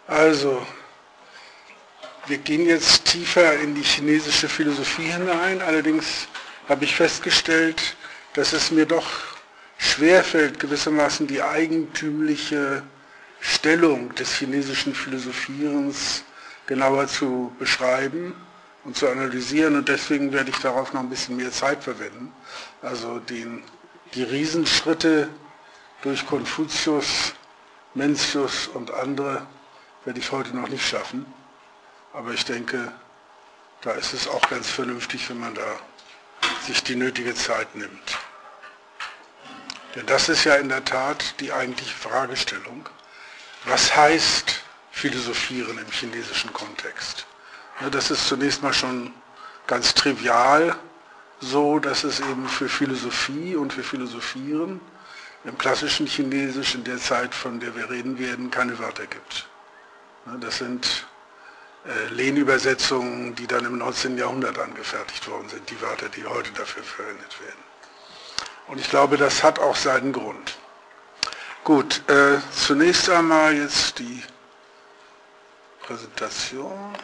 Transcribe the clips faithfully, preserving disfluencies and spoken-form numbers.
Also, wir gehen jetzt tiefer in die chinesische Philosophie hinein, allerdings habe ich festgestellt, dass es mir doch schwerfällt, gewissermaßen die eigentümliche Stellung des chinesischen Philosophierens genauer zu beschreiben und zu analysieren, und deswegen werde ich darauf noch ein bisschen mehr Zeit verwenden. Also den, die Riesenschritte durch Konfuzius, Mencius und andere werde ich heute noch nicht schaffen, aber ich denke, da ist es auch ganz vernünftig, wenn man da sich die nötige Zeit nimmt. Denn das ist ja in der Tat die eigentliche Fragestellung. Was heißt Philosophieren im chinesischen Kontext? Das ist zunächst mal schon ganz trivial so, dass es eben für Philosophie und für Philosophieren im klassischen Chinesisch in der Zeit, von der wir reden werden, keine Wörter gibt. Das sind äh, Lehnübersetzungen, die dann im neunzehnten Jahrhundert angefertigt worden sind, die Wörter, die heute dafür verwendet werden. Und ich glaube, das hat auch seinen Grund. Gut, äh, zunächst einmal jetzt die Präsentation.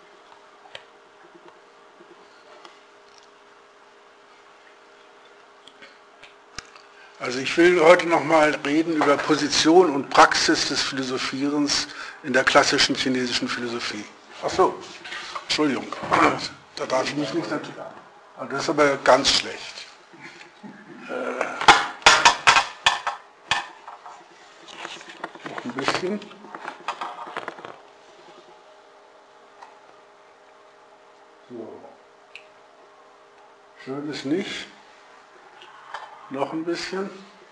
Also ich will heute nochmal reden über Position und Praxis des Philosophierens in der klassischen chinesischen Philosophie. Ach so, Entschuldigung, da darf ich mich nicht natürlich. Das ist aber ganz schlecht. Äh, noch ein bisschen. So. Schön ist nicht. Noch ein bisschen.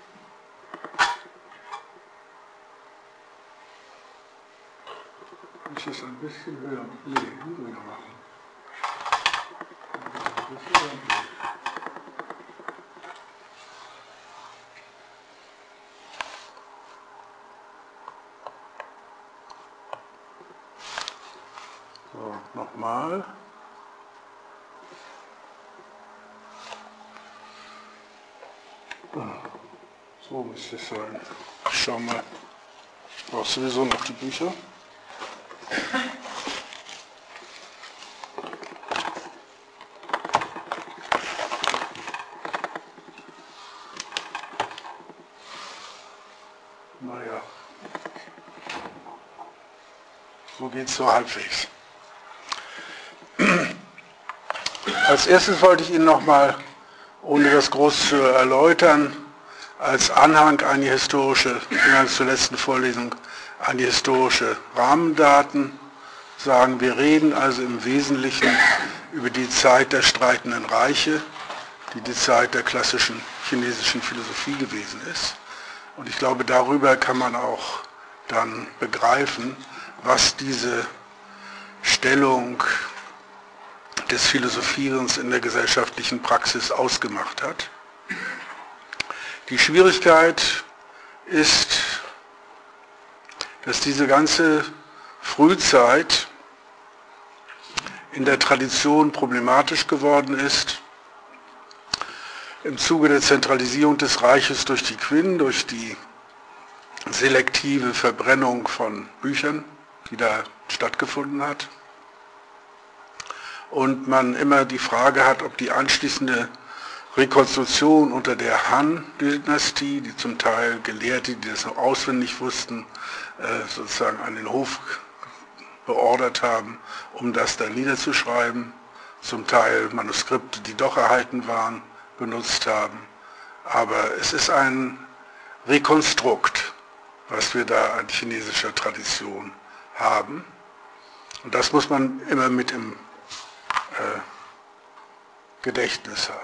Ich muss es ein bisschen höher, nee, niedriger machen. Ein bisschen höher. So, nochmal. So müsste es sein. Ich schau mal. Ich brauche sowieso noch die Bücher. Naja. So geht es so halbwegs. Als erstes wollte ich Ihnen nochmal, ohne das groß zu erläutern, als Anhang an die historische, zur letzten Vorlesung, an die historische Rahmendaten sagen. Wir reden also im Wesentlichen über die Zeit der streitenden Reiche, die die Zeit der klassischen chinesischen Philosophie gewesen ist. Und ich glaube, darüber kann man auch dann begreifen, was diese Stellung des Philosophierens in der gesellschaftlichen Praxis ausgemacht hat. Die Schwierigkeit ist, dass diese ganze Frühzeit in der Tradition problematisch geworden ist, im Zuge der Zentralisierung des Reiches durch die Qin, durch die selektive Verbrennung von Büchern, die da stattgefunden hat. Und man immer die Frage hat, ob die anschließende Rekonstruktion unter der Han-Dynastie, die zum Teil Gelehrte, die das noch auswendig wussten, sozusagen an den Hof beordert haben, um das dann niederzuschreiben, zum Teil Manuskripte, die doch erhalten waren, benutzt haben. Aber es ist ein Rekonstrukt, was wir da an chinesischer Tradition haben. Und das muss man immer mit im äh, Gedächtnis haben.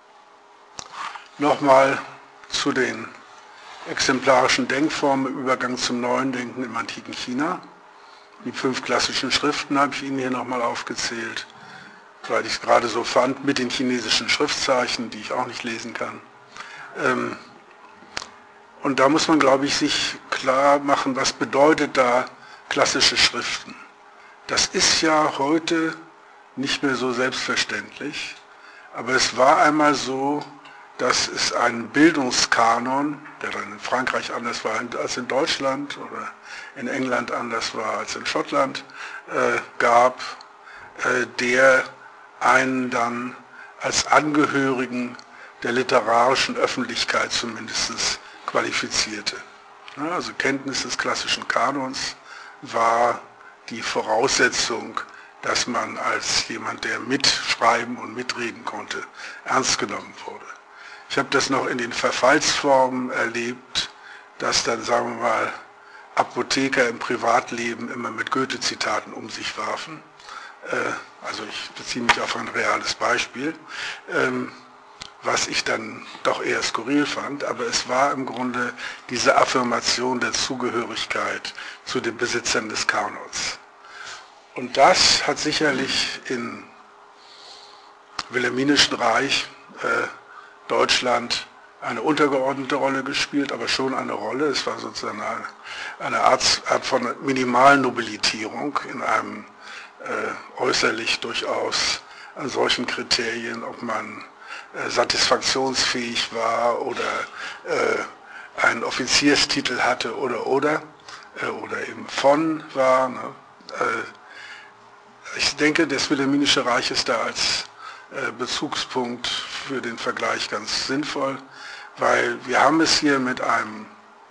Nochmal zu den exemplarischen Denkformen im Übergang zum neuen Denken im antiken China. Die fünf klassischen Schriften habe ich Ihnen hier nochmal aufgezählt, weil ich es gerade so fand, mit den chinesischen Schriftzeichen, die ich auch nicht lesen kann. Ähm, und da muss man, glaube ich, sich klar machen, was bedeutet da klassische Schriften. Das ist ja heute nicht mehr so selbstverständlich, aber es war einmal so, dass es einen Bildungskanon, der dann in Frankreich anders war als in Deutschland oder in England anders war als in Schottland, äh, gab, äh, der einen dann als Angehörigen der literarischen Öffentlichkeit zumindest qualifizierte. Ja, also Kenntnis des klassischen Kanons war die Voraussetzung, dass man als jemand, der mitschreiben und mitreden konnte, ernst genommen wurde. Ich habe das noch in den Verfallsformen erlebt, dass dann, sagen wir mal, Apotheker im Privatleben immer mit Goethe-Zitaten um sich warfen. Äh, also ich beziehe mich auf ein reales Beispiel, ähm, was ich dann doch eher skurril fand, aber es war im Grunde diese Affirmation der Zugehörigkeit zu den Besitzern des Kanons. Und das hat sicherlich im Wilhelminischen Reich äh, Deutschland eine untergeordnete Rolle gespielt, aber schon eine Rolle. Es war sozusagen eine, eine Art, Art von Minimalnobilitierung in einem äh, äußerlich durchaus an solchen Kriterien, ob man äh, satisfaktionsfähig war oder äh, einen Offizierstitel hatte oder oder äh, oder eben von war. Ne? Äh, ich denke, das Wilhelminische Reich ist da als Bezugspunkt für den Vergleich ganz sinnvoll, weil wir haben es hier mit einem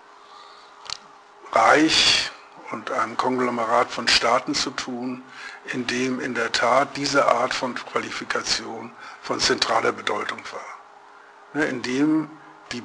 Reich und einem Konglomerat von Staaten zu tun, in dem in der Tat diese Art von Qualifikation von zentraler Bedeutung war. In dem die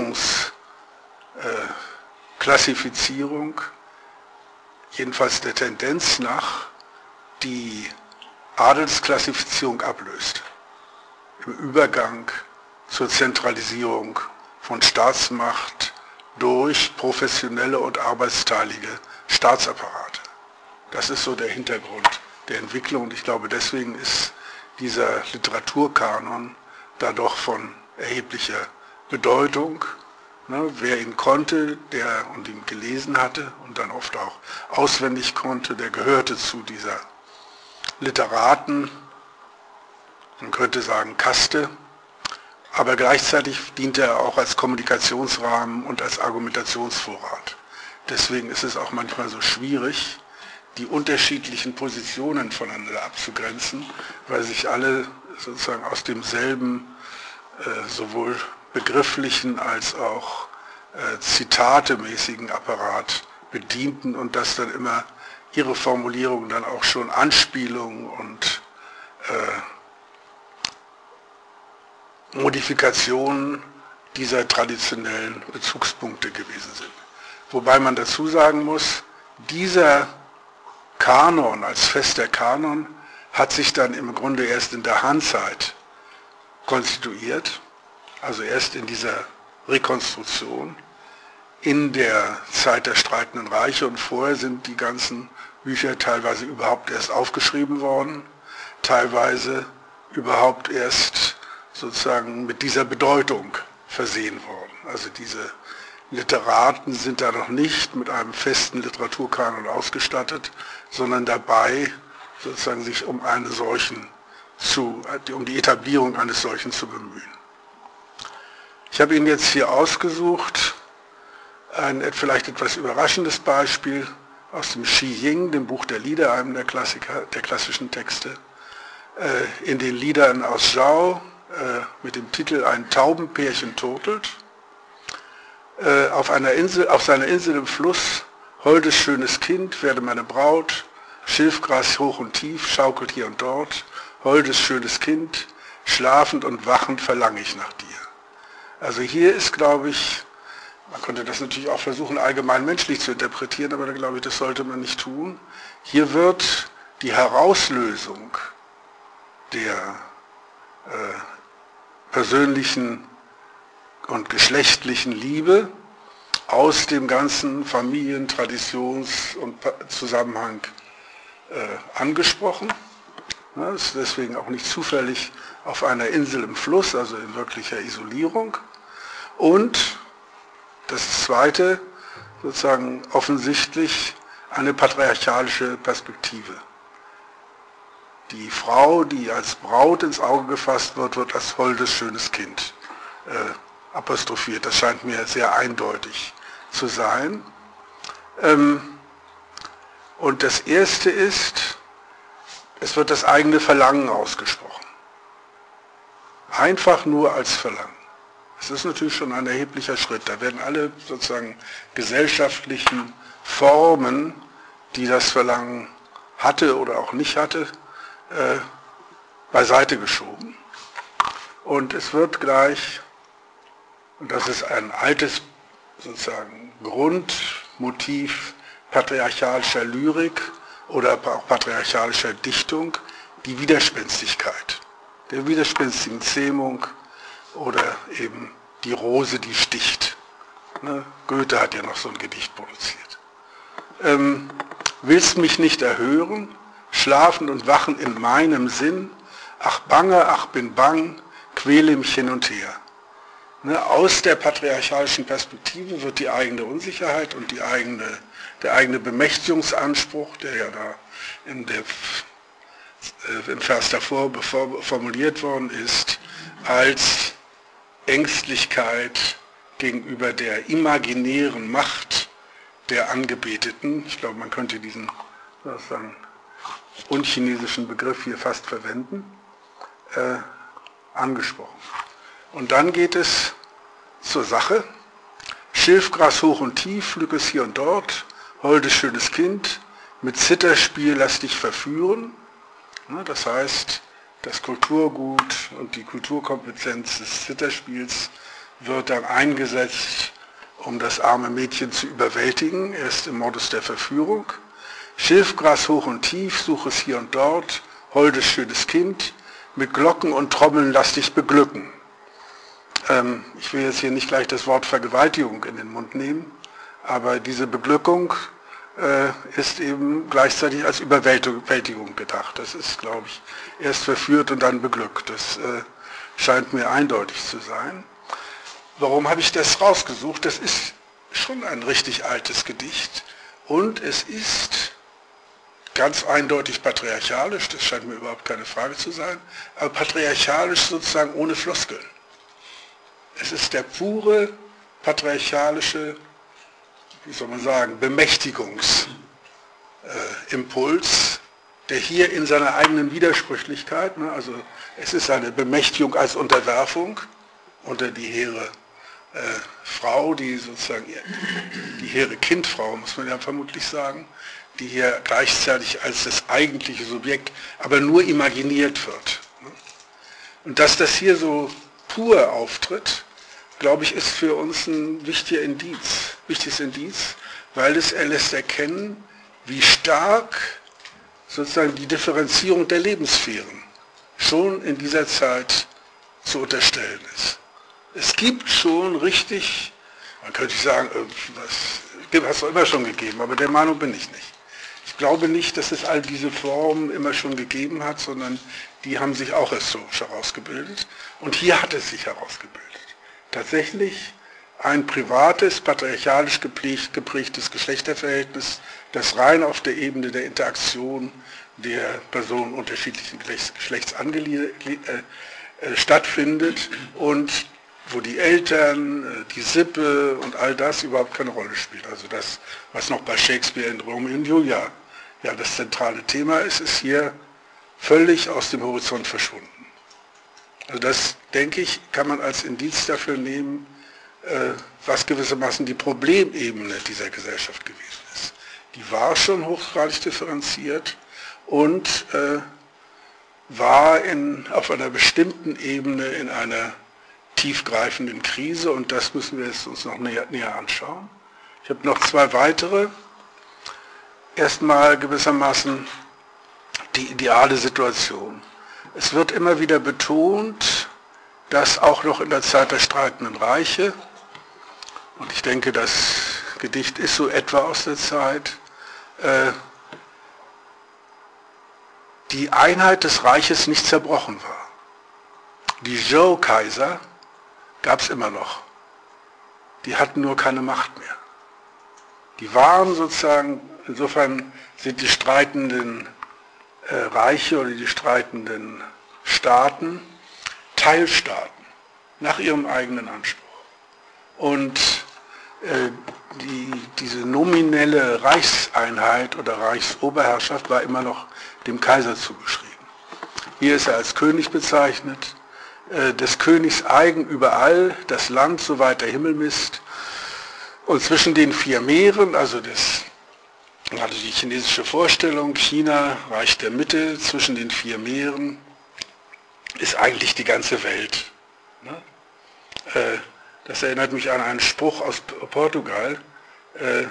Bildungsklassifizierung, jedenfalls der Tendenz nach, die Adelsklassifizierung ablöst, im Übergang zur Zentralisierung von Staatsmacht durch professionelle und arbeitsteilige Staatsapparate. Das ist so der Hintergrund der Entwicklung und ich glaube, deswegen ist dieser Literaturkanon da doch von erheblicher Bedeutung. Ne, wer ihn konnte, der und ihn gelesen hatte und dann oft auch auswendig konnte, der gehörte zu dieser Literaten, man könnte sagen Kaste, aber gleichzeitig dient er auch als Kommunikationsrahmen und als Argumentationsvorrat. Deswegen ist es auch manchmal so schwierig, die unterschiedlichen Positionen voneinander abzugrenzen, weil sich alle sozusagen aus demselben äh, sowohl begrifflichen als auch äh, zitatemäßigen Apparat bedienten und das dann immer ihre Formulierungen dann auch schon Anspielungen und äh, Modifikationen dieser traditionellen Bezugspunkte gewesen sind. Wobei man dazu sagen muss, dieser Kanon als fester Kanon hat sich dann im Grunde erst in der Han-Zeit konstituiert, also erst in dieser Rekonstruktion, in der Zeit der streitenden Reiche und vorher sind die ganzen Bücher teilweise überhaupt erst aufgeschrieben worden, teilweise überhaupt erst sozusagen mit dieser Bedeutung versehen worden. Also diese Literaten sind da noch nicht mit einem festen Literaturkanon ausgestattet, sondern dabei sozusagen sich um einen solchen zu, um die Etablierung eines solchen zu bemühen. Ich habe Ihnen jetzt hier ausgesucht ein vielleicht etwas überraschendes Beispiel aus dem Shi Ying, dem Buch der Lieder, einem der Klassiker, der klassischen Texte. In den Liedern aus Zhao mit dem Titel Ein Taubenpärchen turtelt. Auf einer Insel, auf seiner Insel im Fluss, holdes schönes Kind, werde meine Braut, Schilfgras hoch und tief, schaukelt hier und dort, holdes schönes Kind, schlafend und wachend verlange ich nach dir. Also hier ist, glaube ich, man könnte das natürlich auch versuchen, allgemein menschlich zu interpretieren, aber da glaube ich, das sollte man nicht tun. Hier wird die Herauslösung der äh, persönlichen und geschlechtlichen Liebe aus dem ganzen Familien-, Traditions- und Zusammenhang äh, angesprochen. Ja, ist deswegen auch nicht zufällig auf einer Insel im Fluss, also in wirklicher Isolierung. Und das Zweite, sozusagen offensichtlich eine patriarchalische Perspektive. Die Frau, die als Braut ins Auge gefasst wird, wird als holdes, schönes Kind äh, apostrophiert. Das scheint mir sehr eindeutig zu sein. Ähm, und das erste ist, es wird das eigene Verlangen ausgesprochen. Einfach nur als Verlangen. Das ist natürlich schon ein erheblicher Schritt. Da werden alle sozusagen gesellschaftlichen Formen, die das Verlangen hatte oder auch nicht hatte, äh, beiseite geschoben. Und es wird gleich, und das ist ein altes sozusagen Grundmotiv patriarchalischer Lyrik oder auch patriarchalischer Dichtung, die Widerspenstigkeit, der widerspenstigen Zähmung oder eben die Rose, die sticht. Ne? Goethe hat ja noch so ein Gedicht produziert. Ähm, willst mich nicht erhören, schlafen und wachen in meinem Sinn, ach bange, ach bin bang, quäle mich hin und her. Ne? Aus der patriarchalischen Perspektive wird die eigene Unsicherheit und die eigene, der eigene Bemächtigungsanspruch, der ja da in der, äh, im Vers davor bevor, formuliert worden ist, als Ängstlichkeit gegenüber der imaginären Macht der Angebeteten, ich glaube, man könnte diesen sozusagen unchinesischen Begriff hier fast verwenden, äh, angesprochen. Und dann geht es zur Sache. Schilfgras hoch und tief, pflück es hier und dort, holdes schönes Kind, mit Zitterspiel lass dich verführen. Das heißt, das Kulturgut und die Kulturkompetenz des Zitterspiels wird dann eingesetzt, um das arme Mädchen zu überwältigen, erst im Modus der Verführung. Schilfgras hoch und tief, such es hier und dort, holdes schönes Kind, mit Glocken und Trommeln lass dich beglücken. Ähm, ich will jetzt hier nicht gleich das Wort Vergewaltigung in den Mund nehmen, aber diese Beglückung äh, ist eben gleichzeitig als Überwältigung gedacht. Das ist, glaube ich, erst verführt und dann beglückt. Das äh, scheint mir eindeutig zu sein. Warum habe ich das rausgesucht? Das ist schon ein richtig altes Gedicht und es ist ganz eindeutig patriarchalisch, das scheint mir überhaupt keine Frage zu sein, aber patriarchalisch sozusagen ohne Floskeln. Es ist der pure patriarchalische, wie soll man sagen, Bemächtigungsimpuls, äh, der hier in seiner eigenen Widersprüchlichkeit, ne, also es ist eine Bemächtigung als Unterwerfung unter die hehre äh, Frau, die sozusagen, die hehre Kindfrau, muss man ja vermutlich sagen, die hier gleichzeitig als das eigentliche Subjekt, aber nur imaginiert wird. Und dass das hier so pur auftritt, glaube ich, ist für uns ein wichtiger Indiz, wichtiges Indiz, weil es er lässt erkennen, wie stark sozusagen die Differenzierung der Lebenssphären schon in dieser Zeit zu unterstellen ist. Es gibt schon richtig, man könnte sagen, das hat es immer schon gegeben, aber der Meinung bin ich nicht. Ich glaube nicht, dass es all diese Formen immer schon gegeben hat, sondern die haben sich auch historisch herausgebildet. Und hier hat es sich herausgebildet. Tatsächlich ein privates, patriarchalisch geprägtes Geschlechterverhältnis, das rein auf der Ebene der Interaktion der Personen unterschiedlichen Geschlechts angelie- äh, stattfindet und wo die Eltern, die Sippe und all das überhaupt keine Rolle spielt. Also das, was noch bei Shakespeare in Romeo und Julia ja das zentrale Thema ist, ist hier völlig aus dem Horizont verschwunden. Also das, denke ich, kann man als Indiz dafür nehmen, äh, was gewissermaßen die Problemebene dieser Gesellschaft gewesen ist. Die war schon hochgradig differenziert und äh, war in, auf einer bestimmten Ebene in einer tiefgreifenden Krise und das müssen wir jetzt uns noch näher, näher anschauen. Ich habe noch zwei weitere. Erstmal gewissermaßen die ideale Situation. Es wird immer wieder betont, dass auch noch in der Zeit der streitenden Reiche, und ich denke, das Gedicht ist so etwa aus der Zeit, äh, die Einheit des Reiches nicht zerbrochen war. Die Zhou-Kaiser gab es immer noch. Die hatten nur keine Macht mehr. Die waren sozusagen, insofern sind die streitenden äh, Reiche oder die streitenden Staaten Teilstaaten. nach ihrem eigenen Anspruch. Und äh, die, diese nominelle Reichseinheit oder Reichsoberherrschaft war immer noch dem Kaiser zugeschrieben. Hier ist er als König bezeichnet, äh, des Königs eigen überall, das Land, soweit der Himmel misst. Und zwischen den vier Meeren, also das, also die chinesische Vorstellung, China, Reich der Mitte, zwischen den vier Meeren, ist eigentlich die ganze Welt. Ne? Äh, das erinnert mich an einen Spruch aus Portugal, äh,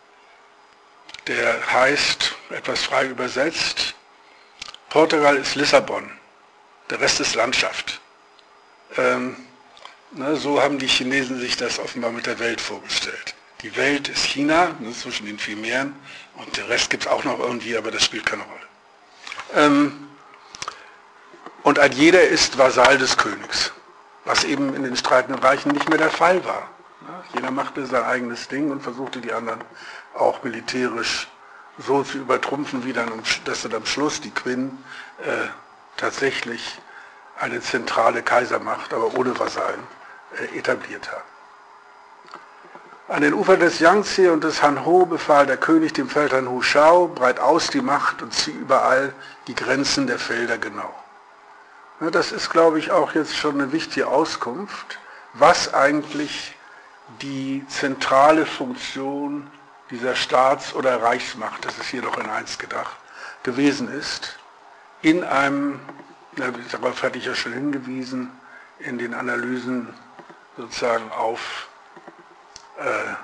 der heißt, etwas frei übersetzt, Portugal ist Lissabon, der Rest ist Landschaft. Ähm, ne, so haben die Chinesen sich das offenbar mit der Welt vorgestellt. Die Welt ist China, ne, zwischen den vier Meeren, und der Rest gibt es auch noch irgendwie, aber das spielt keine Rolle. Ähm, und ein jeder ist Vasall des Königs, was eben in den streitenden Reichen nicht mehr der Fall war. Ne? Jeder machte sein eigenes Ding und versuchte die anderen auch militärisch so zu übertrumpfen, wie dann, dass dann am Schluss die Qin äh, tatsächlich eine zentrale Kaisermacht, aber ohne Vasallen, äh, etabliert haben. An den Ufern des Yangtze und des Hanho befahl der König dem Feldherrn Hu Shao, breit aus die Macht und zieh überall die Grenzen der Felder genau. Ja, das ist, glaube ich, auch jetzt schon eine wichtige Auskunft, was eigentlich die zentrale Funktion dieser Staats- oder Reichsmacht, das ist hier noch in eins gedacht, gewesen ist, in einem, darauf hatte ich ja schon hingewiesen, in den Analysen sozusagen auf äh,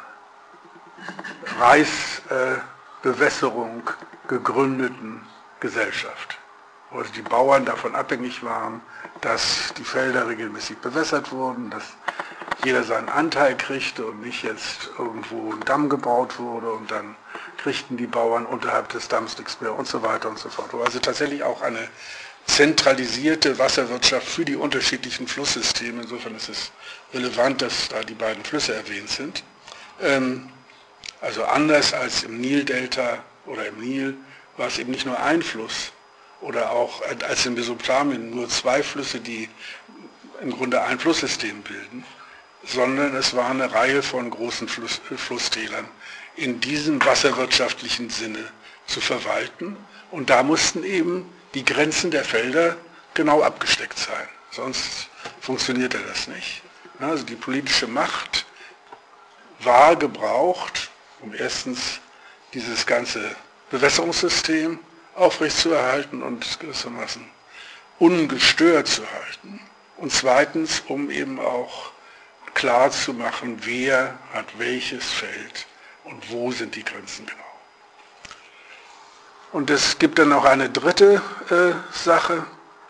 Reichsbewässerung äh, gegründeten Gesellschaft, wo also die Bauern davon abhängig waren, dass die Felder regelmäßig bewässert wurden, dass jeder seinen Anteil kriegte und nicht jetzt irgendwo ein Damm gebaut wurde und dann kriegten die Bauern unterhalb des Damms nichts mehr und so weiter und so fort. Also tatsächlich auch eine zentralisierte Wasserwirtschaft für die unterschiedlichen Flusssysteme. Insofern ist es relevant, dass da die beiden Flüsse erwähnt sind. Also anders als im Nildelta oder im Nil war es eben nicht nur ein Fluss oder auch als in Mesopotamien nur zwei Flüsse, die im Grunde ein Flusssystem bilden, sondern es war eine Reihe von großen Fluss, Flusstälern in diesem wasserwirtschaftlichen Sinne zu verwalten. Und da mussten eben die Grenzen der Felder genau abgesteckt sein. Sonst funktionierte das nicht. Also die politische Macht war gebraucht, um erstens dieses ganze Bewässerungssystem aufrechtzuerhalten und gewissermaßen ungestört zu halten. Und zweitens, um eben auch klar zu machen, wer hat welches Feld und wo sind die Grenzen genau. Und es gibt dann noch eine dritte äh, Sache,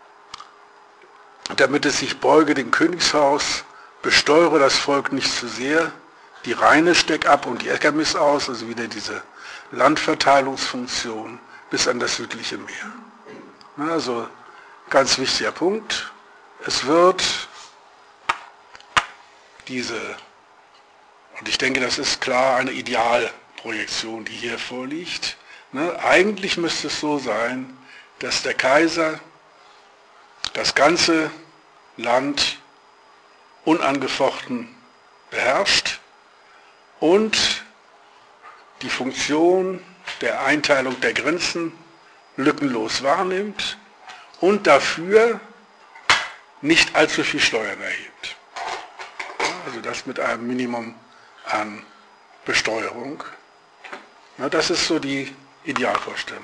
damit es sich beuge dem Königshaus, besteuere das Volk nicht zu sehr, die Rheine steck ab und die Äcker miss aus, also wieder diese Landverteilungsfunktion bis an das südliche Meer. Also ganz wichtiger Punkt, es wird diese, und ich denke, das ist klar eine Idealprojektion, die hier vorliegt. Ne? Eigentlich müsste es so sein, dass der Kaiser das ganze Land unangefochten beherrscht und die Funktion der Einteilung der Grenzen lückenlos wahrnimmt und dafür nicht allzu viel Steuern erhebt. Also das mit einem Minimum an Besteuerung. Na, das ist so die Idealvorstellung.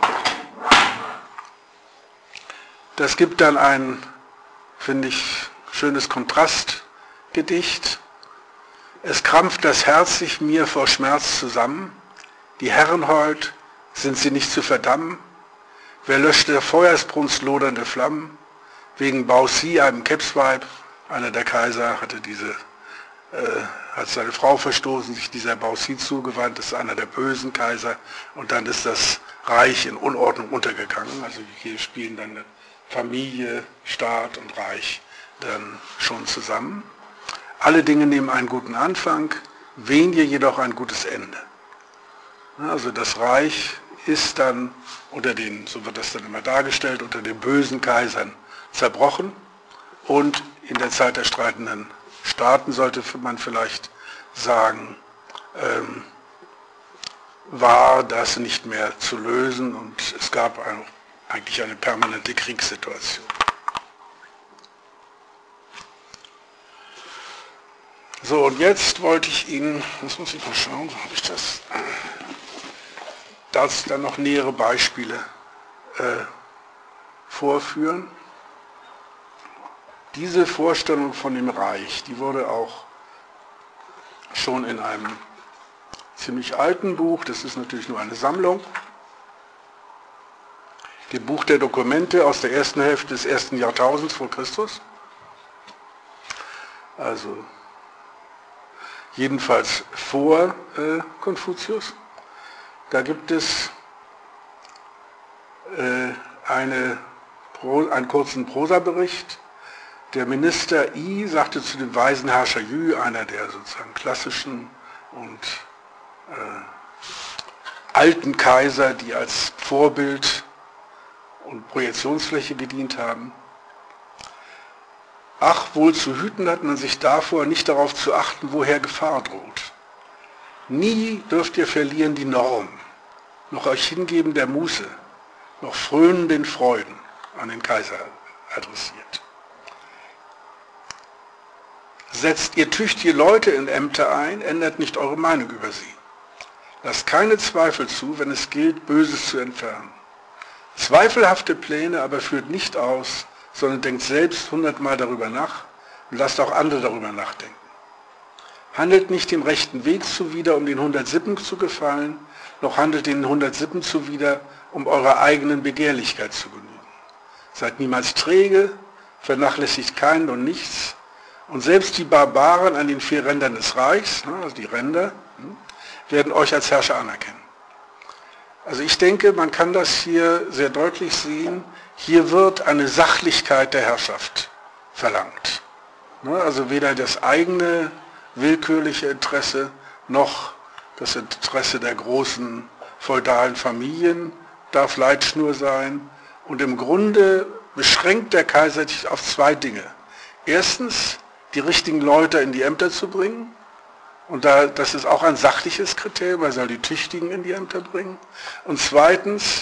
Das gibt dann ein, finde ich, schönes Kontrastgedicht. Es krampft das Herz sich mir vor Schmerz zusammen, die Herren heut, sind sie nicht zu verdammen? Wer löscht der Feuersbrunst lodernde Flammen? Wegen Baozi, einem Kebsweib, einer der Kaiser hatte diese äh, hat seine Frau verstoßen, sich dieser Baozi zugewandt, das ist einer der bösen Kaiser und dann ist das Reich in Unordnung untergegangen. Also hier spielen dann Familie, Staat und Reich dann schon zusammen. Alle Dinge nehmen einen guten Anfang, wenige jedoch ein gutes Ende. Also das Reich ist dann unter den, so wird das dann immer dargestellt, unter den bösen Kaisern zerbrochen und in der Zeit der streitenden Staaten sollte man vielleicht sagen, ähm, war das nicht mehr zu lösen und es gab ein, eigentlich eine permanente Kriegssituation. So, und jetzt wollte ich Ihnen, das muss ich mal schauen, wo habe ich das, dass dann noch nähere Beispiele äh, vorführen. Diese Vorstellung von dem Reich, die wurde auch schon in einem ziemlich alten Buch, das ist natürlich nur eine Sammlung, dem Buch der Dokumente aus der ersten Hälfte des ersten Jahrtausends vor Christus, also jedenfalls vor äh, Konfuzius. Da gibt es äh, eine, einen kurzen Prosabericht. Der Minister Yi sagte zu dem weisen Herrscher Yu, einer der sozusagen klassischen und äh, alten Kaiser, die als Vorbild und Projektionsfläche gedient haben: Ach, wohl zu hüten hat man sich davor, nicht darauf zu achten, woher Gefahr droht. Nie dürft ihr verlieren die Norm, noch euch hingeben der Muße, noch frönen den Freuden, an den Kaiser adressiert. Setzt ihr tüchtige Leute in Ämter ein, ändert nicht eure Meinung über sie. Lasst keine Zweifel zu, wenn es gilt, Böses zu entfernen. Zweifelhafte Pläne aber führt nicht aus, sondern denkt selbst hundertmal darüber nach und lasst auch andere darüber nachdenken. Handelt nicht dem rechten Weg zuwider, um den hundert Sippen zu gefallen, noch handelt den hundert Sippen zuwider, um eurer eigenen Begehrlichkeit zu genügen. Seid niemals träge, vernachlässigt keinen und nichts, und selbst die Barbaren an den vier Rändern des Reichs, also die Ränder, werden euch als Herrscher anerkennen. Also ich denke, man kann das hier sehr deutlich sehen. Hier wird eine Sachlichkeit der Herrschaft verlangt. Also weder das eigene willkürliche Interesse noch das Interesse der großen feudalen Familien darf Leitschnur sein. Und im Grunde beschränkt der Kaiser sich auf zwei Dinge. Erstens, die richtigen Leute in die Ämter zu bringen. Und da, das ist auch ein sachliches Kriterium, er soll die Tüchtigen in die Ämter bringen. Und zweitens,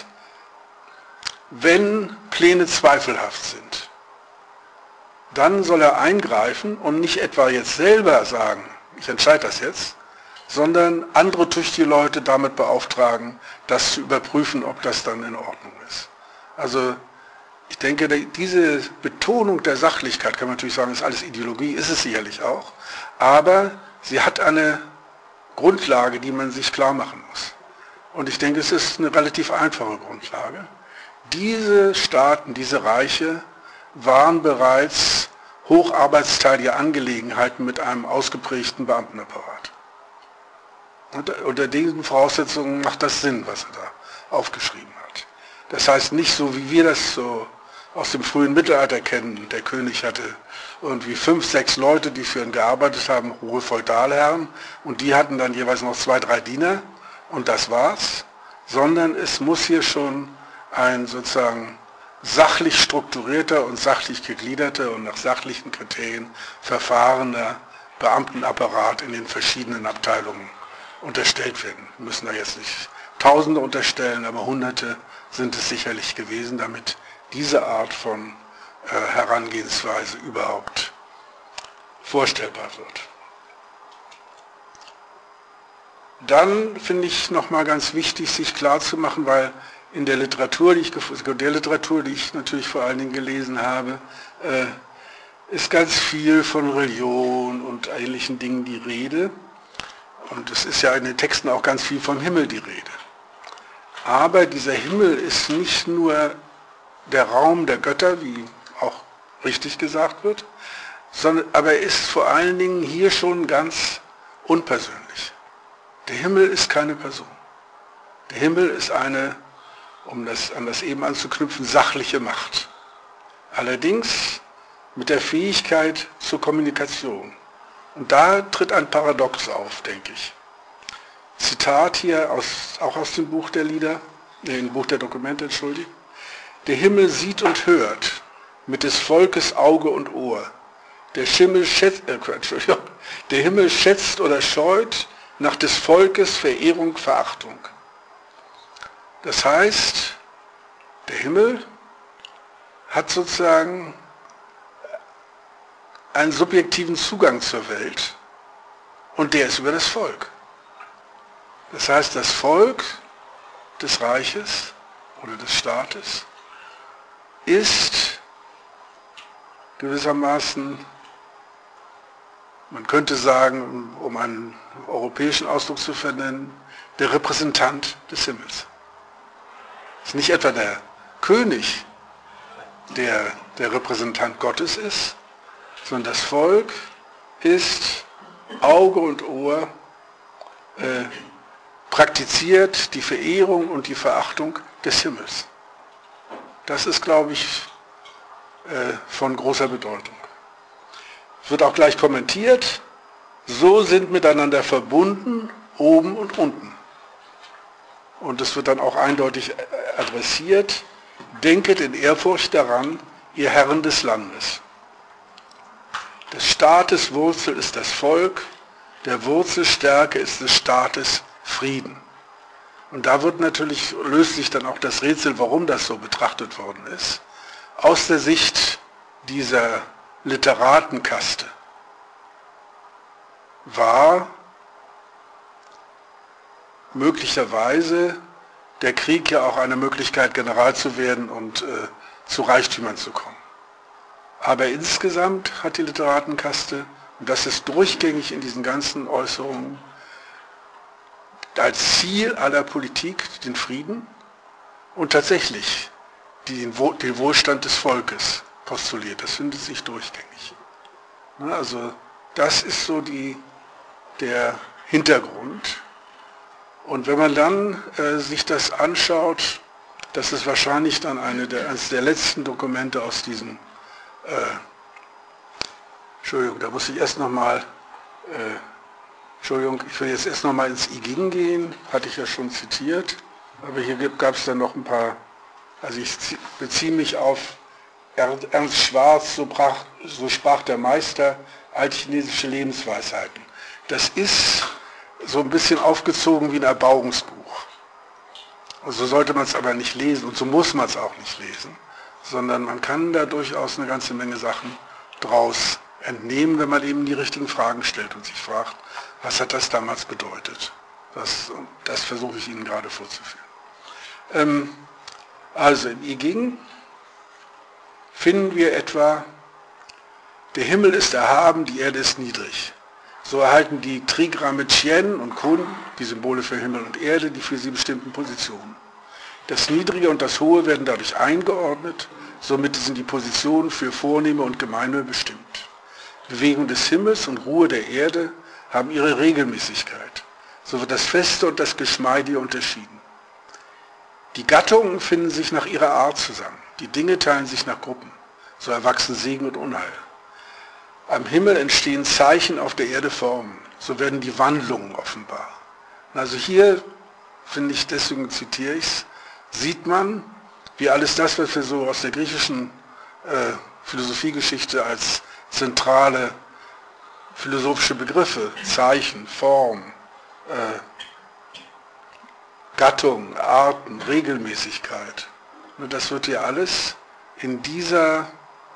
wenn Pläne zweifelhaft sind, dann soll er eingreifen und nicht etwa jetzt selber sagen, ich entscheide das jetzt, sondern andere tüchtige Leute damit beauftragen, das zu überprüfen, ob das dann in Ordnung ist. Also ich denke, diese Betonung der Sachlichkeit, kann man natürlich sagen, ist alles Ideologie, ist es sicherlich auch, aber sie hat eine Grundlage, die man sich klar machen muss. Und ich denke, es ist eine relativ einfache Grundlage. Diese Staaten, diese Reiche waren bereits hocharbeitsteilige Angelegenheiten mit einem ausgeprägten Beamtenapparat. Und unter diesen Voraussetzungen macht das Sinn, was er da aufgeschrieben hat. Das heißt nicht so, wie wir das so aus dem frühen Mittelalter kennen. Der König hatte irgendwie fünf, sechs Leute, die für ihn gearbeitet haben, hohe Feudalherren, und die hatten dann jeweils noch zwei, drei Diener und das war's. Sondern es muss hier schon ein sozusagen sachlich strukturierter und sachlich gegliederter und nach sachlichen Kriterien verfahrener Beamtenapparat in den verschiedenen Abteilungen unterstellt werden. Wir müssen da jetzt nicht Tausende unterstellen, aber Hunderte sind es sicherlich gewesen, damit diese Art von äh, Herangehensweise überhaupt vorstellbar wird. Dann finde ich nochmal ganz wichtig, sich klarzumachen, weil in der Literatur, die ich, der Literatur, die ich natürlich vor allen Dingen gelesen habe, äh, ist ganz viel von Religion und ähnlichen Dingen die Rede. Und es ist ja in den Texten auch ganz viel vom Himmel die Rede. Aber dieser Himmel ist nicht nur der Raum der Götter, wie auch richtig gesagt wird, sondern, aber er ist vor allen Dingen hier schon ganz unpersönlich. Der Himmel ist keine Person. Der Himmel ist eine, um das, an das eben anzuknüpfen, sachliche Macht. Allerdings mit der Fähigkeit zur Kommunikation. Und da tritt ein Paradox auf, denke ich. Zitat hier aus, auch aus dem Buch der Lieder, nee, im Buch der Dokumente, entschuldigt. Der Himmel sieht und hört, mit des Volkes Auge und Ohr. Der, Schimmel schätzt, äh, Entschuldigung, der Himmel schätzt oder scheut nach des Volkes Verehrung, Verachtung. Das heißt, der Himmel hat sozusagen einen subjektiven Zugang zur Welt und der ist über das Volk. Das heißt, das Volk des Reiches oder des Staates ist gewissermaßen, man könnte sagen, um einen europäischen Ausdruck zu verwenden, der Repräsentant des Himmels. Es ist nicht etwa der König, der der Repräsentant Gottes ist, sondern das Volk ist Auge und Ohr, äh, praktiziert die Verehrung und die Verachtung des Himmels. Das ist, glaube ich, äh, von großer Bedeutung. Es wird auch gleich kommentiert, so sind miteinander verbunden, oben und unten. Und es wird dann auch eindeutig adressiert, denket in Ehrfurcht daran, ihr Herren des Landes. Des Staates Wurzel ist das Volk, der Wurzelstärke ist des Staates Frieden. Und da wird natürlich, löst sich dann auch das Rätsel, warum das so betrachtet worden ist, aus der Sicht dieser Literatenkaste war möglicherweise der Krieg ja auch eine Möglichkeit, General zu werden und äh, zu Reichtümern zu kommen. Aber insgesamt hat die Literatenkaste, und das ist durchgängig in diesen ganzen Äußerungen, als Ziel aller Politik den Frieden und tatsächlich den, den Wohlstand des Volkes postuliert. Das findet sich durchgängig. Also das ist so die, der Hintergrund. Und wenn man dann äh, sich das anschaut, das ist wahrscheinlich dann eine der, eines der letzten Dokumente aus diesem, äh, Entschuldigung, da muss ich erst nochmal, äh, Entschuldigung, ich will jetzt erst nochmal ins I Ging gehen, hatte ich ja schon zitiert, aber hier gab es dann noch ein paar, also ich beziehe mich auf Ernst Schwarz, so, brach, so sprach der Meister, altchinesische Lebensweisheiten. Das ist so ein bisschen aufgezogen wie ein Erbauungsbuch. Und so sollte man es aber nicht lesen und so muss man es auch nicht lesen, sondern man kann da durchaus eine ganze Menge Sachen draus entnehmen, wenn man eben die richtigen Fragen stellt und sich fragt, was hat das damals bedeutet? Das, das versuche ich Ihnen gerade vorzuführen. Ähm, also im I Ging finden wir etwa, der Himmel ist erhaben, die Erde ist niedrig. So erhalten die Trigramme Tien und Kun, die Symbole für Himmel und Erde, die für sie bestimmten Positionen. Das Niedrige und das Hohe werden dadurch eingeordnet, somit sind die Positionen für Vornehme und Gemeine bestimmt. Bewegung des Himmels und Ruhe der Erde haben ihre Regelmäßigkeit. So wird das Feste und das Geschmeidige unterschieden. Die Gattungen finden sich nach ihrer Art zusammen. Die Dinge teilen sich nach Gruppen. So erwachsen Segen und Unheil. Am Himmel entstehen Zeichen, auf der Erde Formen. So werden die Wandlungen offenbar. Also hier, finde ich, deswegen zitiere ich es, sieht man, wie alles das, was wir so aus der griechischen äh, Philosophiegeschichte als zentrale philosophische Begriffe, Zeichen, Form, äh, Gattung, Arten, Regelmäßigkeit, das wird hier alles in dieser,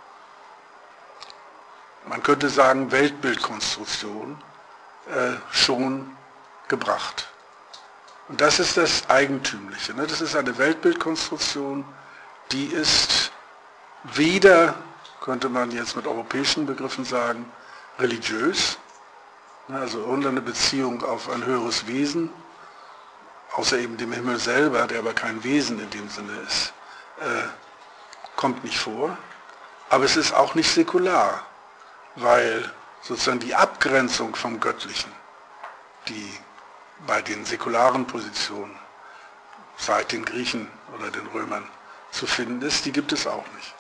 man könnte sagen, Weltbildkonstruktion äh, schon gebracht. Und das ist das Eigentümliche. Ne? Das ist eine Weltbildkonstruktion, die ist weder, könnte man jetzt mit europäischen Begriffen sagen, religiös, ne? Also irgendeine Beziehung auf ein höheres Wesen, außer eben dem Himmel selber, der aber kein Wesen in dem Sinne ist, äh, kommt nicht vor. Aber es ist auch nicht säkular, weil sozusagen die Abgrenzung vom Göttlichen, die bei den säkularen Positionen seit den Griechen oder den Römern zu finden ist, die gibt es auch nicht.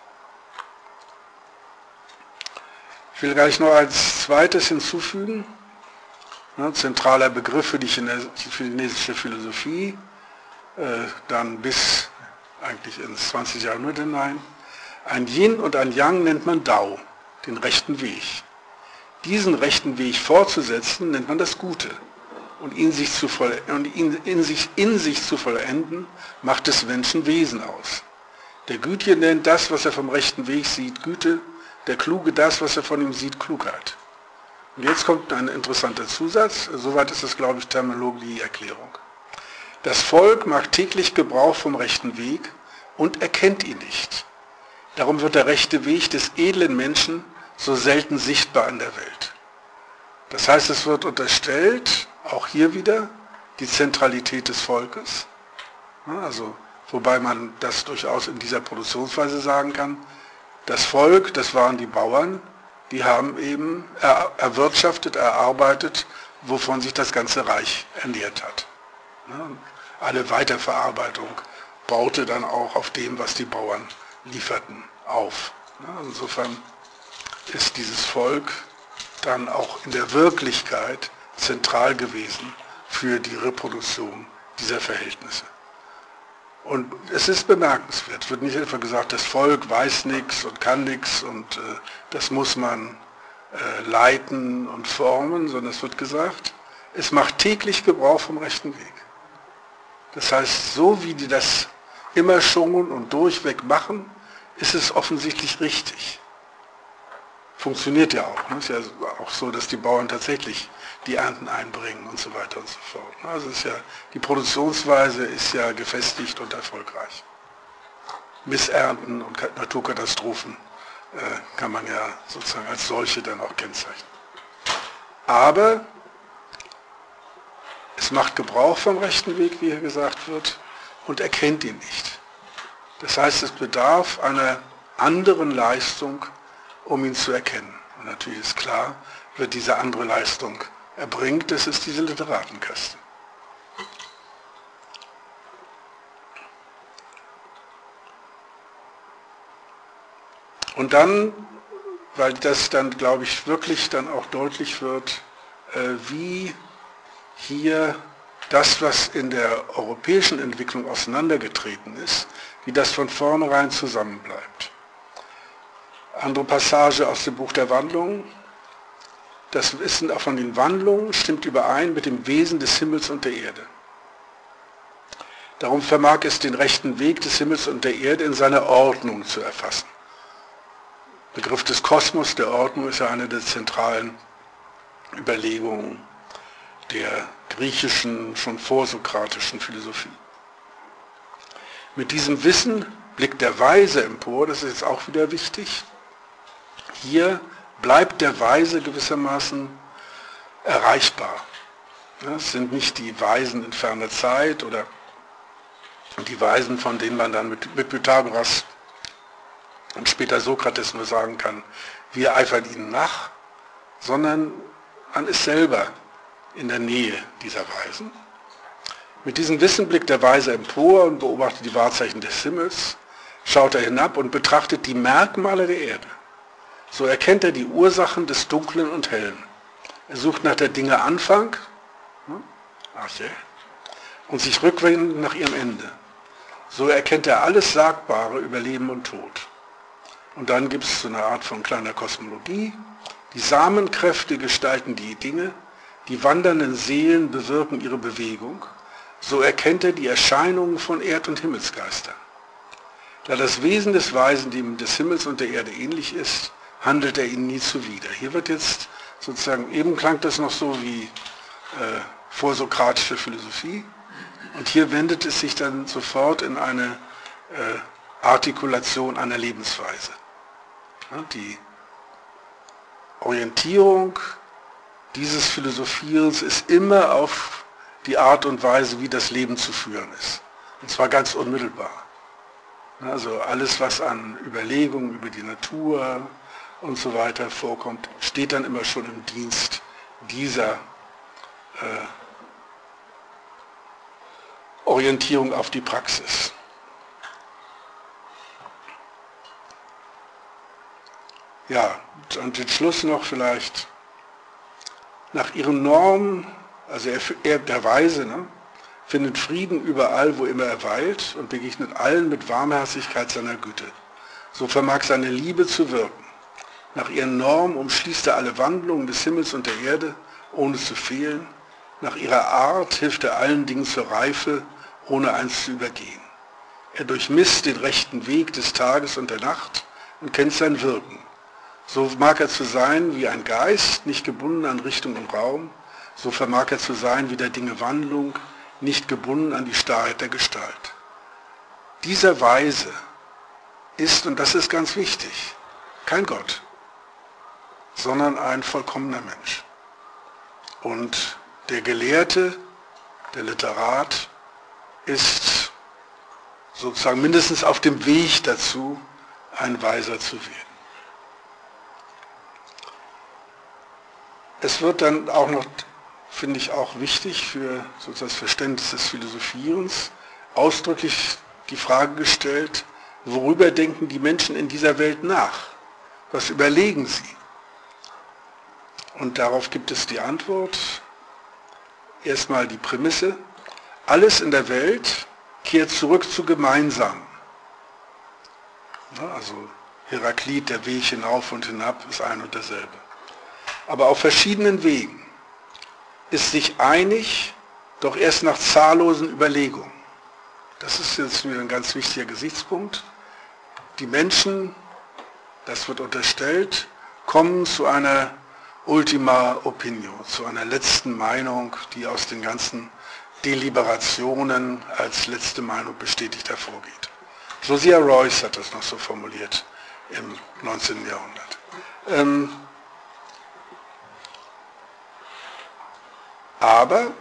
Ich will gleich noch als zweites hinzufügen, ne, zentraler Begriff für die chinesische Philosophie, äh, dann bis eigentlich ins zwanzigste Jahrhundert hinein. Ein Yin und ein Yang nennt man Dao, den rechten Weg. Diesen rechten Weg fortzusetzen, nennt man das Gute. Und ihn, sich zu und ihn in, sich, in sich zu vollenden, macht des Menschen Wesen aus. Der Gütige nennt das, was er vom rechten Weg sieht, Güte, der Kluge das, was er von ihm sieht, Klugheit. Und jetzt kommt ein interessanter Zusatz, soweit ist das, glaube ich, Terminologie-Erklärung. Das Volk macht täglich Gebrauch vom rechten Weg und erkennt ihn nicht. Darum wird der rechte Weg des edlen Menschen so selten sichtbar in der Welt. Das heißt, es wird unterstellt, auch hier wieder, die Zentralität des Volkes, also, wobei man das durchaus in dieser Produktionsweise sagen kann, das Volk, das waren die Bauern, die haben eben er, erwirtschaftet, erarbeitet, wovon sich das ganze Reich ernährt hat. Alle Weiterverarbeitung baute dann auch auf dem, was die Bauern lieferten, auf. Insofern ist dieses Volk dann auch in der Wirklichkeit zentral gewesen für die Reproduktion dieser Verhältnisse. Und es ist bemerkenswert, es wird nicht etwa gesagt, das Volk weiß nichts und kann nichts und äh, das muss man äh, leiten und formen, sondern es wird gesagt, es macht täglich Gebrauch vom rechten Weg. Das heißt, so wie die das immer schon und durchweg machen, ist es offensichtlich richtig. Funktioniert ja auch. Ne? Ist ja auch so, dass die Bauern tatsächlich die Ernten einbringen und so weiter und so fort. Also ist ja, die Produktionsweise ist ja gefestigt und erfolgreich. Missernten und Naturkatastrophen äh, kann man ja sozusagen als solche dann auch kennzeichnen. Aber es macht Gebrauch vom rechten Weg, wie hier gesagt wird, und erkennt ihn nicht. Das heißt, es bedarf einer anderen Leistung, um ihn zu erkennen. Und natürlich ist klar, wird diese andere Leistung erbringt, das ist diese Literatenkaste. Und dann, weil das dann, glaube ich, wirklich dann auch deutlich wird, äh, wie hier das, was in der europäischen Entwicklung auseinandergetreten ist, wie das von vornherein zusammenbleibt. Andere Passage aus dem Buch der Wandlungen. Das Wissen von den Wandlungen stimmt überein mit dem Wesen des Himmels und der Erde. Darum vermag es, den rechten Weg des Himmels und der Erde in seiner Ordnung zu erfassen. Der Begriff des Kosmos, der Ordnung, ist ja eine der zentralen Überlegungen der griechischen, schon vorsokratischen Philosophie. Mit diesem Wissen blickt der Weise empor, das ist jetzt auch wieder wichtig. Hier bleibt der Weise gewissermaßen erreichbar. Es sind nicht die Weisen in ferner Zeit oder die Weisen, von denen man dann mit, mit Pythagoras und später Sokrates nur sagen kann, wir eifern ihnen nach, sondern man ist selber in der Nähe dieser Weisen. Mit diesem Wissen blickt der Weise empor und beobachtet die Wahrzeichen des Himmels, schaut er hinab und betrachtet die Merkmale der Erde. So erkennt er die Ursachen des Dunklen und Hellen. Er sucht nach der Dinge Anfang Arche, und sich rückwendend nach ihrem Ende. So erkennt er alles Sagbare über Leben und Tod. Und dann gibt es so eine Art von kleiner Kosmologie. Die Samenkräfte gestalten die Dinge, die wandernden Seelen bewirken ihre Bewegung. So erkennt er die Erscheinungen von Erd- und Himmelsgeistern. Da das Wesen des Weisen dem des Himmels und der Erde ähnlich ist, handelt er ihnen nie zuwider. Hier wird jetzt sozusagen, eben klang das noch so wie äh, vorsokratische Philosophie, und hier wendet es sich dann sofort in eine äh, Artikulation einer Lebensweise. Ja, die Orientierung dieses Philosophierens ist immer auf die Art und Weise, wie das Leben zu führen ist. Und zwar ganz unmittelbar. Also alles, was an Überlegungen über die Natur und so weiter vorkommt, steht dann immer schon im Dienst dieser äh, Orientierung auf die Praxis. Ja, und den Schluss noch vielleicht. Nach ihren Normen, also er, er der Weise, ne, findet Frieden überall, wo immer er weilt, und begegnet allen mit Warmherzigkeit seiner Güte. So vermag seine Liebe zu wirken. Nach ihren Normen umschließt er alle Wandlungen des Himmels und der Erde, ohne zu fehlen. Nach ihrer Art hilft er allen Dingen zur Reife, ohne eins zu übergehen. Er durchmisst den rechten Weg des Tages und der Nacht und kennt sein Wirken. So mag er zu sein wie ein Geist, nicht gebunden an Richtung und Raum. So vermag er zu sein wie der Dinge Wandlung, nicht gebunden an die Starrheit der Gestalt. Dieser Weise ist, und das ist ganz wichtig, kein Gott, sondern ein vollkommener Mensch. Und der Gelehrte, der Literat, ist sozusagen mindestens auf dem Weg dazu, ein Weiser zu werden. Es wird dann auch noch, finde ich auch wichtig für sozusagen das Verständnis des Philosophierens, ausdrücklich die Frage gestellt, worüber denken die Menschen in dieser Welt nach? Was überlegen sie? Und darauf gibt es die Antwort, erstmal die Prämisse, alles in der Welt kehrt zurück zu Gemeinsamen. Also Heraklit, der Weg hinauf und hinab ist ein und derselbe. Aber auf verschiedenen Wegen, ist sich einig, doch erst nach zahllosen Überlegungen. Das ist jetzt wieder ein ganz wichtiger Gesichtspunkt. Die Menschen, das wird unterstellt, kommen zu einer Ultima Opinio, zu einer letzten Meinung, die aus den ganzen Deliberationen als letzte Meinung bestätigt hervorgeht. Josiah Royce hat das noch so formuliert im neunzehnten Jahrhundert. Ähm, aber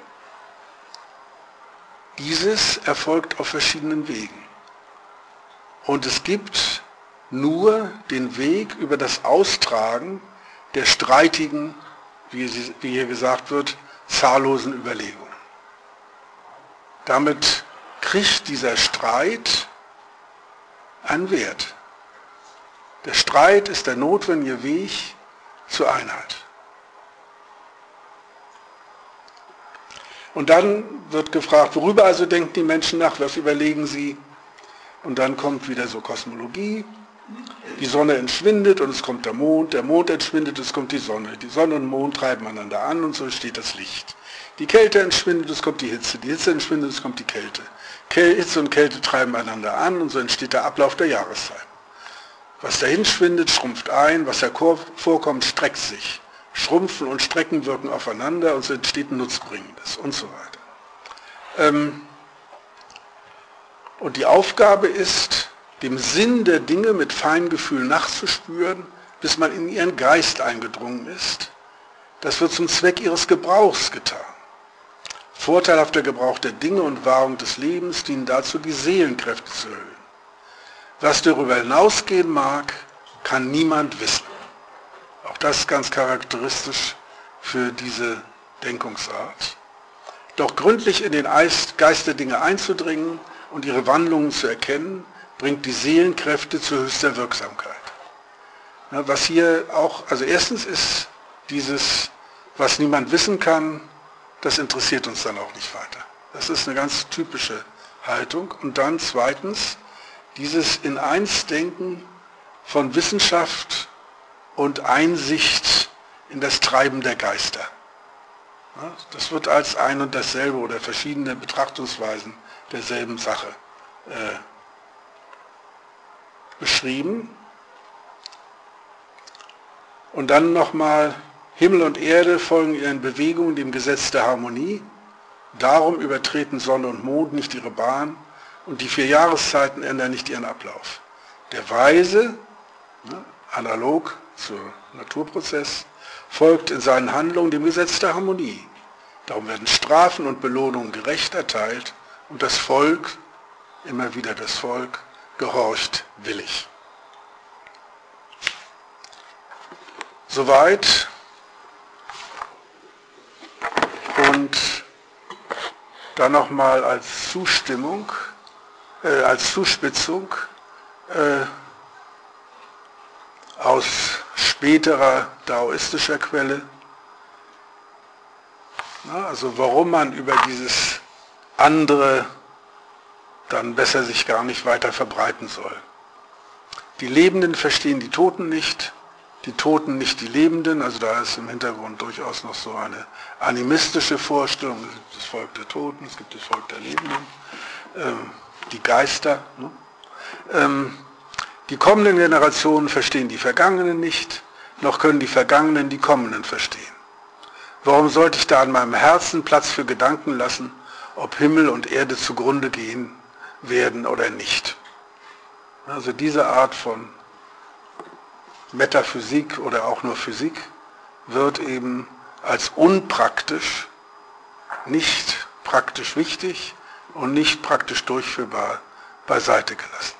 dieses erfolgt auf verschiedenen Wegen. Und es gibt nur den Weg über das Austragen der streitigen, wie hier gesagt wird, zahllosen Überlegungen. Damit kriegt dieser Streit einen Wert. Der Streit ist der notwendige Weg zur Einheit. Und dann wird gefragt, worüber also denken die Menschen nach, was überlegen sie? Und dann kommt wieder so Kosmologie, die Sonne entschwindet und es kommt der Mond, der Mond entschwindet, es kommt die Sonne. Die Sonne und Mond treiben einander an und so entsteht das Licht. Die Kälte entschwindet, es kommt die Hitze, die Hitze entschwindet, es kommt die Kälte. Hitze und Kälte treiben einander an und so entsteht der Ablauf der Jahreszeit. Was dahin schwindet, schrumpft ein, was hervorkommt, streckt sich. Schrumpfen und Strecken wirken aufeinander und so entsteht ein Nutzbringendes und so weiter. Ähm, und die Aufgabe ist, dem Sinn der Dinge mit Feingefühl nachzuspüren, bis man in ihren Geist eingedrungen ist. Das wird zum Zweck ihres Gebrauchs getan. Vorteilhafter Gebrauch der Dinge und Wahrung des Lebens dienen dazu, die Seelenkräfte zu erhöhen. Was darüber hinausgehen mag, kann niemand wissen. Auch das ist ganz charakteristisch für diese Denkungsart. Doch gründlich in den Geist der Dinge einzudringen und ihre Wandlungen zu erkennen, bringt die Seelenkräfte zu höchster Wirksamkeit. Was hier auch, also erstens ist dieses, was niemand wissen kann, das interessiert uns dann auch nicht weiter. Das ist eine ganz typische Haltung. Und dann zweitens, dieses In-Eins-Denken von Wissenschaft und Einsicht in das Treiben der Geister. Das wird als ein und dasselbe oder verschiedene Betrachtungsweisen derselben Sache äh, beschrieben. Und dann nochmal, Himmel und Erde folgen ihren Bewegungen dem Gesetz der Harmonie. Darum übertreten Sonne und Mond nicht ihre Bahn und die vier Jahreszeiten ändern nicht ihren Ablauf. Der Weise, ne, analog zum Naturprozess, folgt in seinen Handlungen dem Gesetz der Harmonie. Darum werden Strafen und Belohnungen gerecht erteilt und das Volk, immer wieder das Volk, gehorcht willig. Soweit. Und dann nochmal als Zustimmung, äh, als Zuspitzung äh, aus späterer daoistischer Quelle. Na, also warum man über dieses andere dann besser sich gar nicht weiter verbreiten soll. Die Lebenden verstehen die Toten nicht, die Toten nicht die Lebenden, also da ist im Hintergrund durchaus noch so eine animistische Vorstellung, es gibt das Volk der Toten, es gibt das Volk der Lebenden, ähm, die Geister. Ne? Ähm, die kommenden Generationen verstehen die Vergangenen nicht, noch können die Vergangenen die Kommenden verstehen. Warum sollte ich da in meinem Herzen Platz für Gedanken lassen, ob Himmel und Erde zugrunde gehen werden oder nicht? Also diese Art von Metaphysik oder auch nur Physik wird eben als unpraktisch, nicht praktisch wichtig und nicht praktisch durchführbar beiseite gelassen.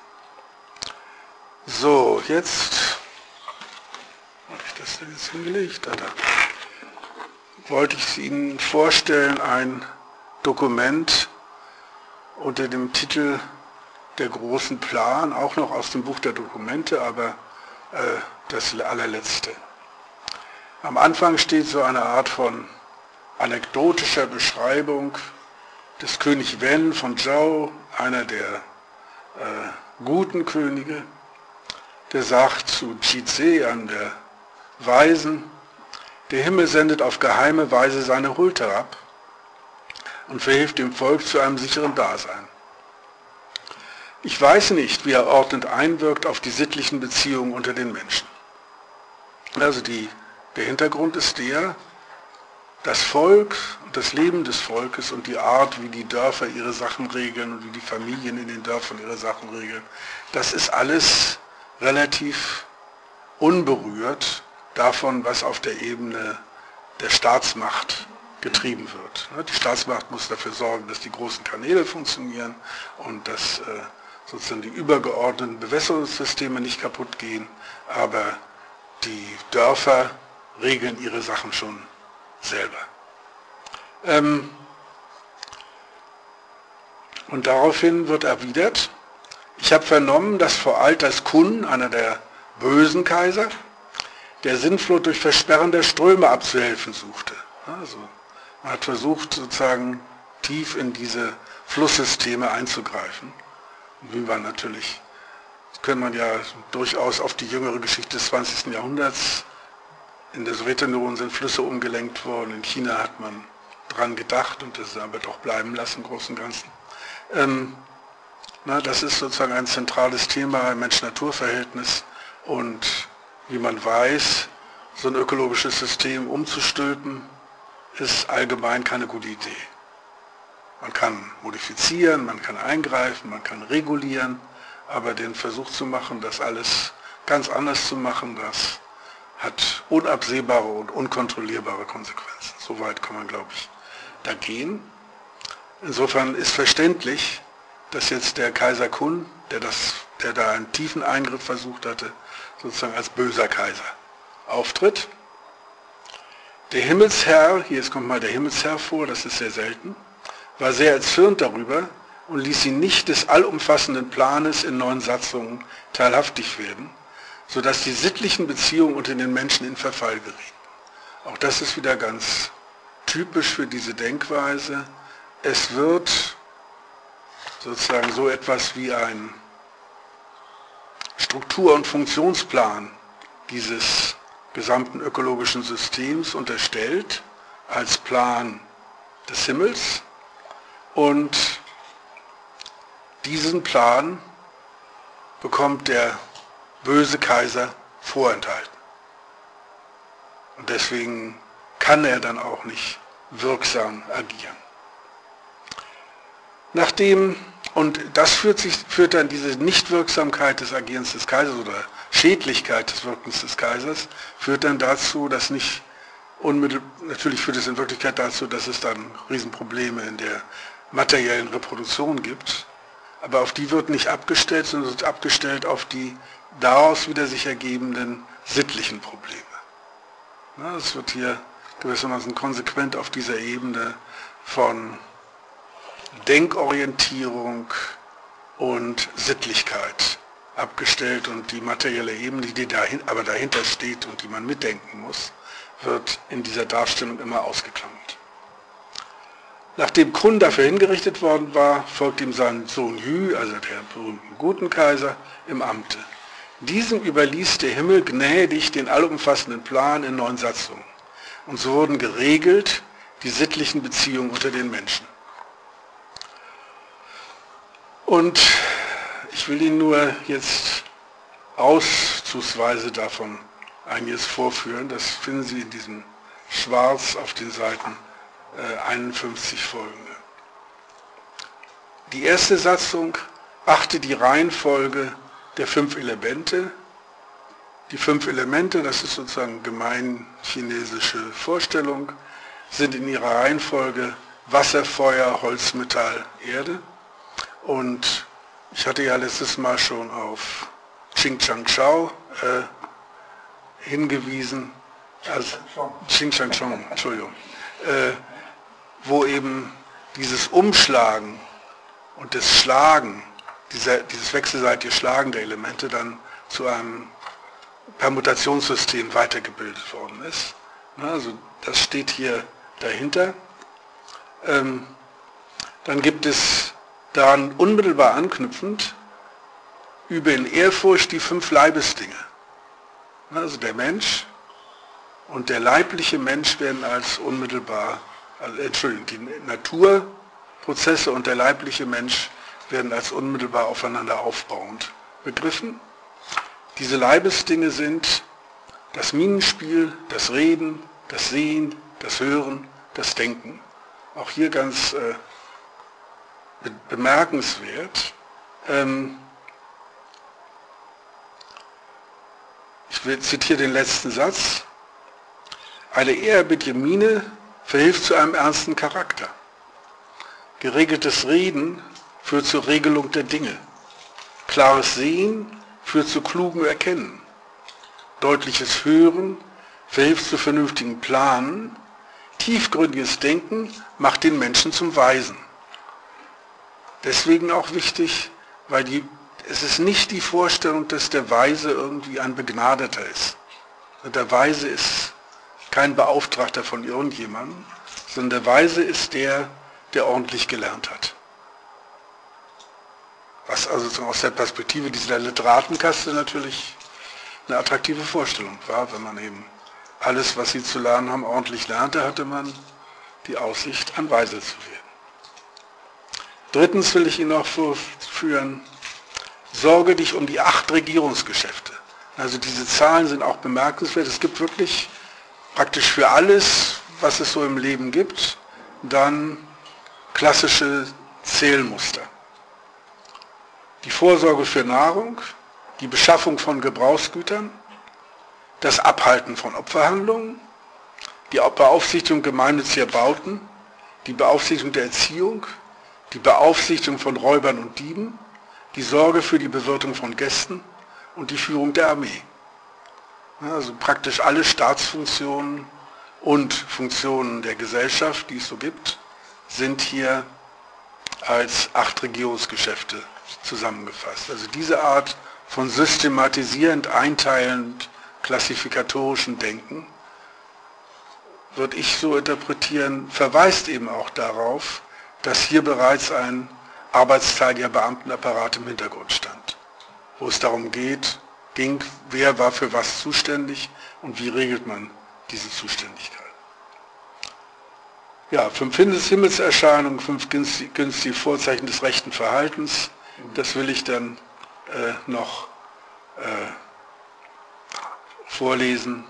So, jetzt, habe ich das denn jetzt hingelegt? Da, da. Wollte ich Ihnen vorstellen, ein Dokument unter dem Titel Der großen Plan, auch noch aus dem Buch der Dokumente, aber äh, das allerletzte. Am Anfang steht so eine Art von anekdotischer Beschreibung des König Wen von Zhou, einer der äh, guten Könige, der sagt zu Zhizhe, an der Weisen, der Himmel sendet auf geheime Weise seine Huld herab und verhilft dem Volk zu einem sicheren Dasein. Ich weiß nicht, wie er ordnend einwirkt auf die sittlichen Beziehungen unter den Menschen. Also die, der Hintergrund ist der, das Volk und das Leben des Volkes und die Art, wie die Dörfer ihre Sachen regeln und wie die Familien in den Dörfern ihre Sachen regeln, das ist alles relativ unberührt davon, was auf der Ebene der Staatsmacht getrieben wird. Die Staatsmacht muss dafür sorgen, dass die großen Kanäle funktionieren und dass sozusagen die übergeordneten Bewässerungssysteme nicht kaputt gehen, aber die Dörfer regeln ihre Sachen schon selber. Ähm und daraufhin wird erwidert, ich habe vernommen, dass vor Alters Kun, einer der bösen Kaiser, der Sintflut durch Versperren der Ströme abzuhelfen suchte. Also man hat versucht, sozusagen tief in diese Flusssysteme einzugreifen. Und wie man natürlich, das kann man ja durchaus auf die jüngere Geschichte des zwanzigsten Jahrhunderts, in der Sowjetunion sind Flüsse umgelenkt worden, in China hat man dran gedacht und das aber doch bleiben lassen, im Großen und Ganzen. Ähm, na, das ist sozusagen ein zentrales Thema im Mensch-Natur-Verhältnis und wie man weiß, so ein ökologisches System umzustülpen, ist allgemein keine gute Idee. Man kann modifizieren, man kann eingreifen, man kann regulieren, aber den Versuch zu machen, das alles ganz anders zu machen, das hat unabsehbare und unkontrollierbare Konsequenzen. Soweit kann man, glaube ich, da gehen. Insofern ist verständlich, dass jetzt der Kaiser Kun, der, das, der da einen tiefen Eingriff versucht hatte, sozusagen als böser Kaiser auftritt. Der Himmelsherr, hier kommt mal der Himmelsherr vor, das ist sehr selten, war sehr erzürnt darüber und ließ ihn nicht des allumfassenden Planes in neuen Satzungen teilhaftig werden, sodass die sittlichen Beziehungen unter den Menschen in Verfall gerieten. Auch das ist wieder ganz typisch für diese Denkweise. Es wird sozusagen so etwas wie ein Struktur- und Funktionsplan dieses gesamten ökologischen Systems unterstellt als Plan des Himmels und diesen Plan bekommt der böse Kaiser vorenthalten. Und deswegen kann er dann auch nicht wirksam agieren. Nachdem, und das führt, sich, führt dann diese Nichtwirksamkeit des Agierens des Kaisers oder Schädlichkeit des Wirkens des Kaisers, führt dann dazu, dass nicht unmittelbar, natürlich führt es in Wirklichkeit dazu, dass es dann Riesenprobleme in der materiellen Reproduktion gibt, aber auf die wird nicht abgestellt, sondern wird abgestellt auf die daraus wieder sich ergebenden sittlichen Probleme. Es wird hier gewissermaßen konsequent auf dieser Ebene von Denkorientierung und Sittlichkeit abgestellt und die materielle Ebene, die dahin, aber dahinter steht und die man mitdenken muss, wird in dieser Darstellung immer ausgeklammert. Nachdem Kun dafür hingerichtet worden war, folgt ihm sein Sohn Yu, also der berühmten guten Kaiser, im Amte. Diesem überließ der Himmel gnädig den allumfassenden Plan in neun Satzungen. Und so wurden geregelt die sittlichen Beziehungen unter den Menschen. Und ich will Ihnen nur jetzt auszugsweise davon einiges vorführen. Das finden Sie in diesem Schwarz auf den Seiten äh, einundfünfzig folgende. Die erste Satzung achte die Reihenfolge der fünf Elemente. Die fünf Elemente, das ist sozusagen gemein chinesische Vorstellung, sind in ihrer Reihenfolge Wasser, Feuer, Holz, Metall, Erde. Und ich hatte ja letztes Mal schon auf Ching Chang Chao äh, hingewiesen, also Ching Chang Chong, Entschuldigung, äh, wo eben dieses Umschlagen und das Schlagen, dieser, dieses wechselseitige Schlagen der Elemente dann zu einem Permutationssystem weitergebildet worden ist. Also das steht hier dahinter. Ähm, dann gibt es daran unmittelbar anknüpfend über in Ehrfurcht die fünf Leibesdinge. Also der Mensch und der leibliche Mensch werden als unmittelbar, also, Entschuldigung, die Naturprozesse und der leibliche Mensch werden als unmittelbar aufeinander aufbauend begriffen. Diese Leibesdinge sind das Mienenspiel, das Reden, das Sehen, das Hören, das Denken. Auch hier ganz äh, bemerkenswert. Ähm, ich zitiere den letzten Satz. Eine ehrerbietliche Miene verhilft zu einem ernsten Charakter. Geregeltes Reden führt zur Regelung der Dinge. Klares Sehen führt zu klugem Erkennen. Deutliches Hören verhilft zu vernünftigen Planen. Tiefgründiges Denken macht den Menschen zum Weisen. Deswegen auch wichtig, weil die, es ist nicht die Vorstellung, dass der Weise irgendwie ein Begnadeter ist. Der Weise ist kein Beauftragter von irgendjemandem, sondern der Weise ist der, der ordentlich gelernt hat. Was also aus der Perspektive dieser Literatenkaste natürlich eine attraktive Vorstellung war, wenn man eben alles, was sie zu lernen haben, ordentlich lernte, hatte man die Aussicht, ein Weise zu werden. Drittens will ich Ihnen noch vorführen, sorge dich um die acht Regierungsgeschäfte. Also diese Zahlen sind auch bemerkenswert. Es gibt wirklich praktisch für alles, was es so im Leben gibt, dann klassische Zählmuster. Die Vorsorge für Nahrung, die Beschaffung von Gebrauchsgütern, das Abhalten von Opferhandlungen, die Beaufsichtigung gemeinnütziger Bauten, die Beaufsichtigung der Erziehung, die Beaufsichtigung von Räubern und Dieben, die Sorge für die Bewirtung von Gästen und die Führung der Armee. Also praktisch alle Staatsfunktionen und Funktionen der Gesellschaft, die es so gibt, sind hier als acht Regierungsgeschäfte zusammengefasst. Also diese Art von systematisierend, einteilend, klassifikatorischem Denken, würde ich so interpretieren, verweist eben auch darauf, dass hier bereits ein arbeitsteiliger Beamtenapparat im Hintergrund stand, wo es darum geht, ging, wer war für was zuständig und wie regelt man diese Zuständigkeit. Ja, fünf Himmelserscheinungen, fünf günstige Vorzeichen des rechten Verhaltens, das will ich dann äh, noch äh, vorlesen.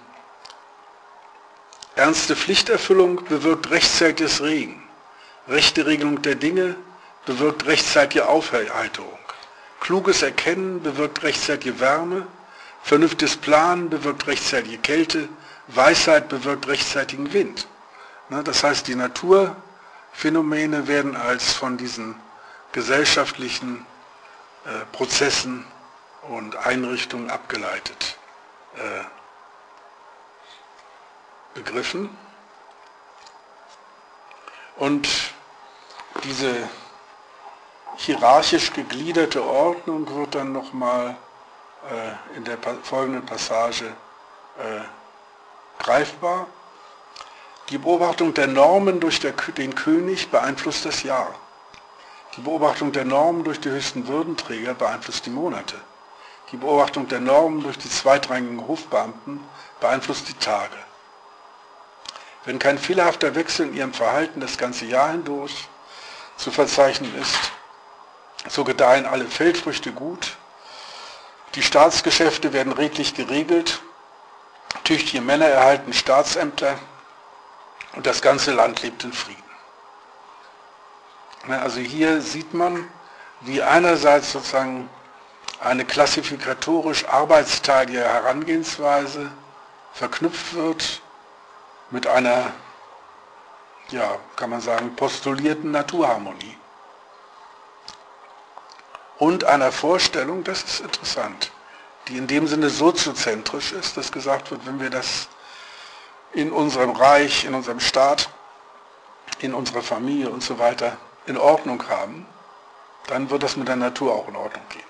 Ernste Pflichterfüllung bewirkt rechtzeitiges Regen. Rechte Regelung der Dinge bewirkt rechtzeitige Aufheiterung. Kluges Erkennen bewirkt rechtzeitige Wärme. Vernünftiges Planen bewirkt rechtzeitige Kälte. Weisheit bewirkt rechtzeitigen Wind. Das heißt, die Naturphänomene werden als von diesen gesellschaftlichen äh, Prozessen und Einrichtungen abgeleitet äh, begriffen. Und diese hierarchisch gegliederte Ordnung wird dann nochmal äh, in der folgenden Passage äh, greifbar. Die Beobachtung der Normen durch der, den König beeinflusst das Jahr. Die Beobachtung der Normen durch die höchsten Würdenträger beeinflusst die Monate. Die Beobachtung der Normen durch die zweitrangigen Hofbeamten beeinflusst die Tage. Wenn kein fehlerhafter Wechsel in ihrem Verhalten das ganze Jahr hindurch zu verzeichnen ist, so gedeihen alle Feldfrüchte gut, die Staatsgeschäfte werden redlich geregelt, tüchtige Männer erhalten Staatsämter und das ganze Land lebt in Frieden. Also hier sieht man, wie einerseits sozusagen eine klassifikatorisch arbeitsteilige Herangehensweise verknüpft wird mit einer, ja, kann man sagen, postulierten Naturharmonie. Und einer Vorstellung, das ist interessant, die in dem Sinne soziozentrisch ist, dass gesagt wird, wenn wir das in unserem Reich, in unserem Staat, in unserer Familie und so weiter in Ordnung haben, dann wird das mit der Natur auch in Ordnung gehen.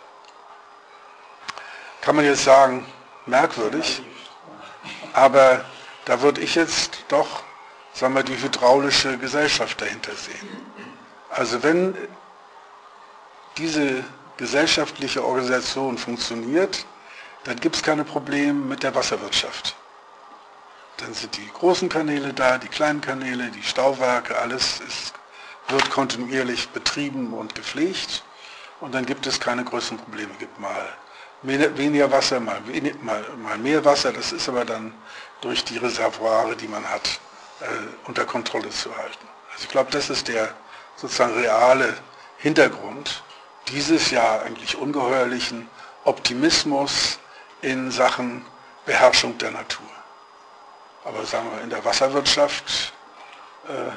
Kann man jetzt sagen, merkwürdig, aber da würde ich jetzt doch, sagen wir, die hydraulische Gesellschaft dahinter sehen. Also wenn diese gesellschaftliche Organisation funktioniert, dann gibt es keine Probleme mit der Wasserwirtschaft. Dann sind die großen Kanäle da, die kleinen Kanäle, die Stauwerke, alles ist, wird kontinuierlich betrieben und gepflegt und dann gibt es keine größeren Probleme. Es gibt mal weniger Wasser, mal, wenig, mal, mal mehr Wasser, das ist aber dann durch die Reservoire, die man hat, äh, unter Kontrolle zu halten. Also ich glaube, das ist der sozusagen reale Hintergrund dieses ja eigentlich ungeheuerlichen Optimismus in Sachen Beherrschung der Natur. Aber sagen wir, in der Wasserwirtschaft, äh,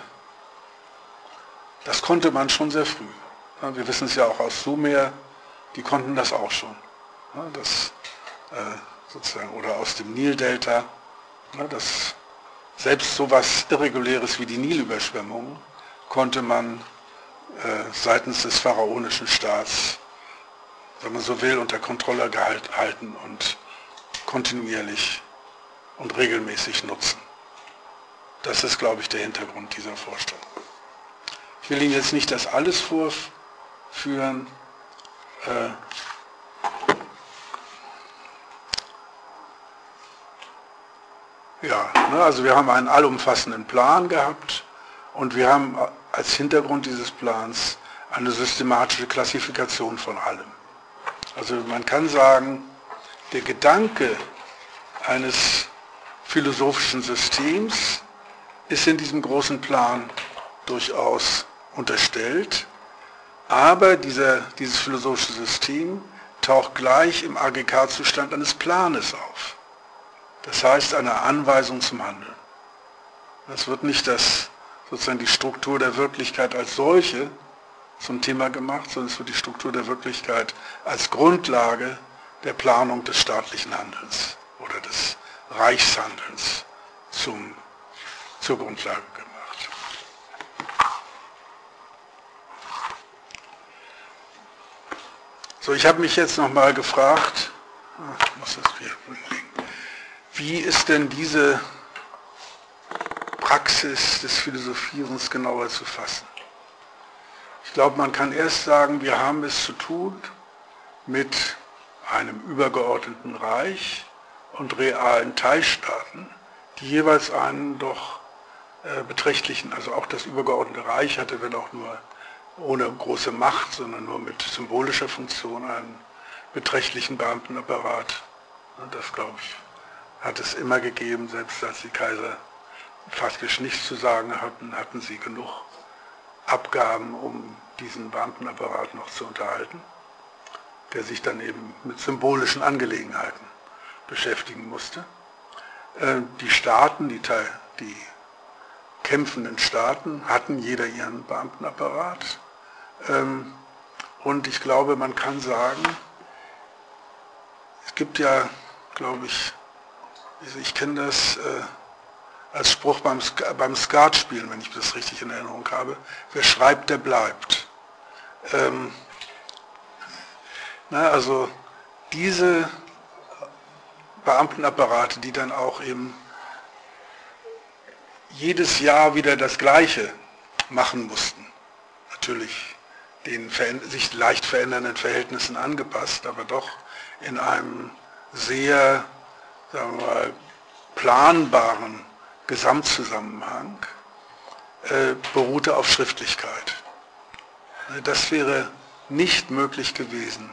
das konnte man schon sehr früh. Ja, wir wissen es ja auch aus Sumer, die konnten das auch schon. Ja, das, äh, sozusagen, oder aus dem Nildelta, ja, das, selbst so etwas Irreguläres wie die Nilüberschwemmungen konnte man äh, seitens des pharaonischen Staats, wenn man so will, unter Kontrolle gehalten und kontinuierlich und regelmäßig nutzen. Das ist, glaube ich, der Hintergrund dieser Vorstellung. Ich will Ihnen jetzt nicht das alles vorführen. Äh, ja, ne, also wir haben einen allumfassenden Plan gehabt und wir haben als Hintergrund dieses Plans eine systematische Klassifikation von allem. Also man kann sagen, der Gedanke eines philosophischen Systems ist in diesem großen Plan durchaus unterstellt, aber dieser, dieses philosophische System taucht gleich im Aggregatzustand eines Planes auf. Das heißt einer Anweisung zum Handeln. Das wird nicht das, sozusagen die Struktur der Wirklichkeit als solche zum Thema gemacht, sondern es wird die Struktur der Wirklichkeit als Grundlage der Planung des staatlichen Handelns oder des Reichshandelns zum, zur Grundlage gemacht. So, ich habe mich jetzt nochmal gefragt, ach, ich muss das wieder umlegen, wie ist denn diese Praxis des Philosophierens genauer zu fassen? Ich glaube, man kann erst sagen, wir haben es zu tun mit einem übergeordneten Reich und realen Teilstaaten, die jeweils einen doch äh, beträchtlichen, also auch das übergeordnete Reich hatte, wenn auch nur ohne große Macht, sondern nur mit symbolischer Funktion einen beträchtlichen Beamtenapparat. Und das, glaube ich, hat es immer gegeben, selbst als die Kaiser faktisch nichts zu sagen hatten, hatten sie genug Abgaben, um diesen Beamtenapparat noch zu unterhalten, der sich dann eben mit symbolischen Angelegenheiten beschäftigen musste. Die Staaten, die, die kämpfenden Staaten hatten jeder ihren Beamtenapparat. Und ich glaube, man kann sagen, es gibt ja, glaube ich, ich kenne das äh, als Spruch beim, beim Skatspielen, wenn ich das richtig in Erinnerung habe, wer schreibt, der bleibt. Ähm, na, also diese Beamtenapparate, die dann auch eben jedes Jahr wieder das Gleiche machen mussten, natürlich den sich leicht verändernden Verhältnissen angepasst, aber doch in einem sehr, sagen wir mal, planbaren Gesamtzusammenhang, äh, beruhte auf Schriftlichkeit. Das wäre nicht möglich gewesen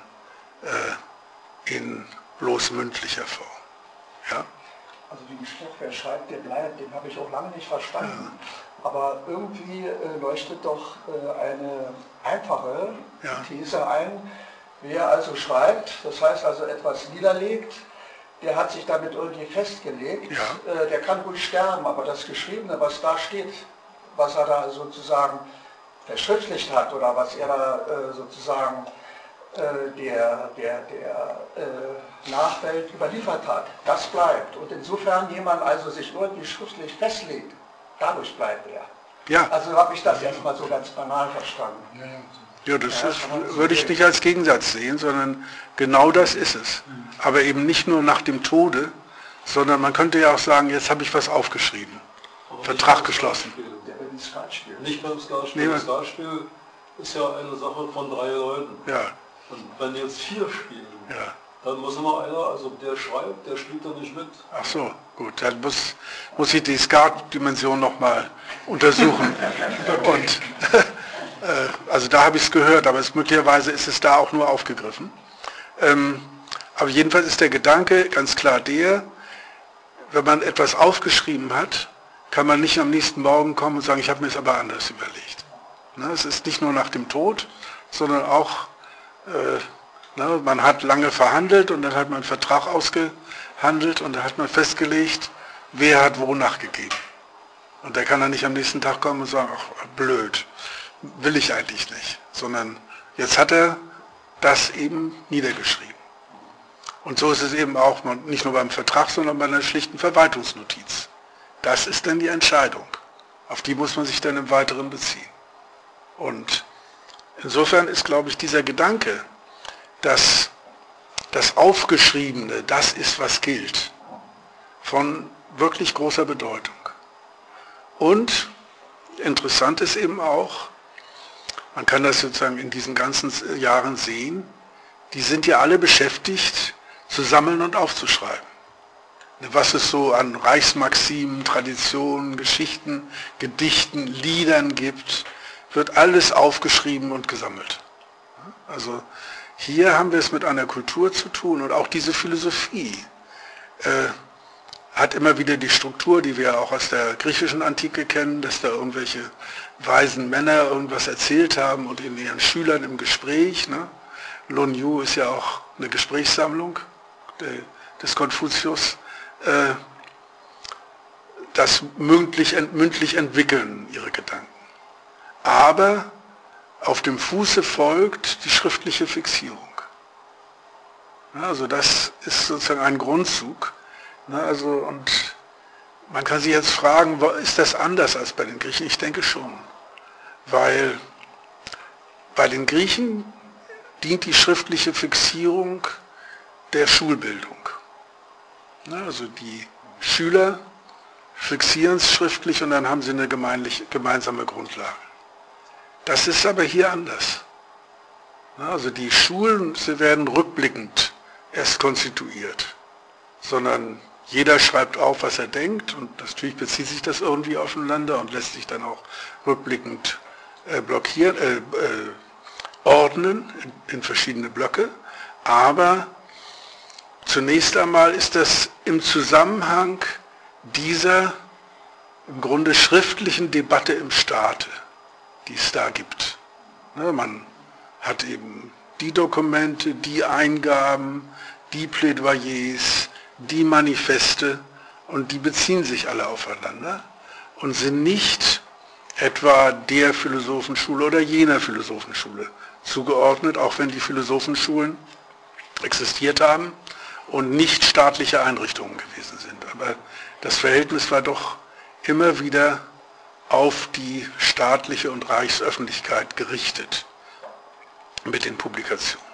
äh, in bloß mündlicher Form. Ja? Also den Spruch, wer schreibt, der bleibt, den habe ich auch lange nicht verstanden. Ja. Aber irgendwie äh, leuchtet doch äh, eine einfache ja. These ein. Wer also schreibt, das heißt also etwas niederlegt, der hat sich damit irgendwie festgelegt, ja. äh, der kann ruhig sterben, aber das Geschriebene, was da steht, was er da sozusagen verschriftlicht hat oder was er da äh, sozusagen äh, der, der, der äh, Nachwelt überliefert hat, das bleibt. Und insofern jemand also sich irgendwie schriftlich festlegt, dadurch bleibt er. Ja. Also habe ich das erstmal so ganz banal verstanden. Ja, ja. Ja, das ja, ist, würde ich nicht als Gegensatz sehen, sondern genau das ist es. Aber eben nicht nur nach dem Tode, sondern man könnte ja auch sagen, jetzt habe ich was aufgeschrieben, aber Vertrag geschlossen. Nicht beim Skatspiel. Das Skatspiel ist ja eine Sache von drei Leuten. Ja. Und wenn jetzt vier spielen, ja. dann muss immer einer, also der schreibt, der spielt da nicht mit. Ach so, gut, dann muss, muss ich die Skat-Dimension nochmal untersuchen. Und also da habe ich es gehört, aber es, möglicherweise ist es da auch nur aufgegriffen. Ähm, aber jedenfalls ist der Gedanke ganz klar der, wenn man etwas aufgeschrieben hat, kann man nicht am nächsten Morgen kommen und sagen, ich habe mir es aber anders überlegt. Ne, es ist nicht nur nach dem Tod, sondern auch, äh, ne, man hat lange verhandelt und dann hat man einen Vertrag ausgehandelt und dann hat man festgelegt, wer hat wo nachgegeben. Und der kann dann nicht am nächsten Tag kommen und sagen, ach, blöd. Will ich eigentlich nicht, sondern jetzt hat er das eben niedergeschrieben. Und so ist es eben auch nicht nur beim Vertrag, sondern bei einer schlichten Verwaltungsnotiz. Das ist dann die Entscheidung. Auf die muss man sich dann im Weiteren beziehen. Und insofern ist, glaube ich, dieser Gedanke, dass das Aufgeschriebene das ist, was gilt, von wirklich großer Bedeutung. Und interessant ist eben auch, man kann das sozusagen in diesen ganzen Jahren sehen, die sind ja alle beschäftigt, zu sammeln und aufzuschreiben. Was es so an Reichsmaximen, Traditionen, Geschichten, Gedichten, Liedern gibt, wird alles aufgeschrieben und gesammelt. Also hier haben wir es mit einer Kultur zu tun und auch diese Philosophie äh, hat immer wieder die Struktur, die wir auch aus der griechischen Antike kennen, dass da irgendwelche weisen Männer irgendwas erzählt haben und in ihren Schülern im Gespräch. Ne? L'Oniou ist ja auch eine Gesprächssammlung de, des Konfuzius. Äh, das mündlich, ent, mündlich entwickeln ihre Gedanken. Aber auf dem Fuße folgt die schriftliche Fixierung. Ja, also das ist sozusagen ein Grundzug. Na, also, und man kann sich jetzt fragen, ist das anders als bei den Griechen? Ich denke schon. Weil bei den Griechen dient die schriftliche Fixierung der Schulbildung. Na, also die Schüler fixieren es schriftlich und dann haben sie eine gemeinsame Grundlage. Das ist aber hier anders. Na, also die Schulen, sie werden rückblickend erst konstituiert, sondern jeder schreibt auf, was er denkt und natürlich bezieht sich das irgendwie aufeinander und lässt sich dann auch rückblickend äh, blockieren, äh, äh, ordnen in, in verschiedene Blöcke. Aber zunächst einmal ist das im Zusammenhang dieser im Grunde schriftlichen Debatte im Staate, die es da gibt. Ne, man hat eben die Dokumente, die Eingaben, die Plädoyers, die Manifeste und die beziehen sich alle aufeinander und sind nicht etwa der Philosophenschule oder jener Philosophenschule zugeordnet, auch wenn die Philosophenschulen existiert haben und nicht staatliche Einrichtungen gewesen sind. Aber das Verhältnis war doch immer wieder auf die staatliche und Reichsöffentlichkeit gerichtet mit den Publikationen.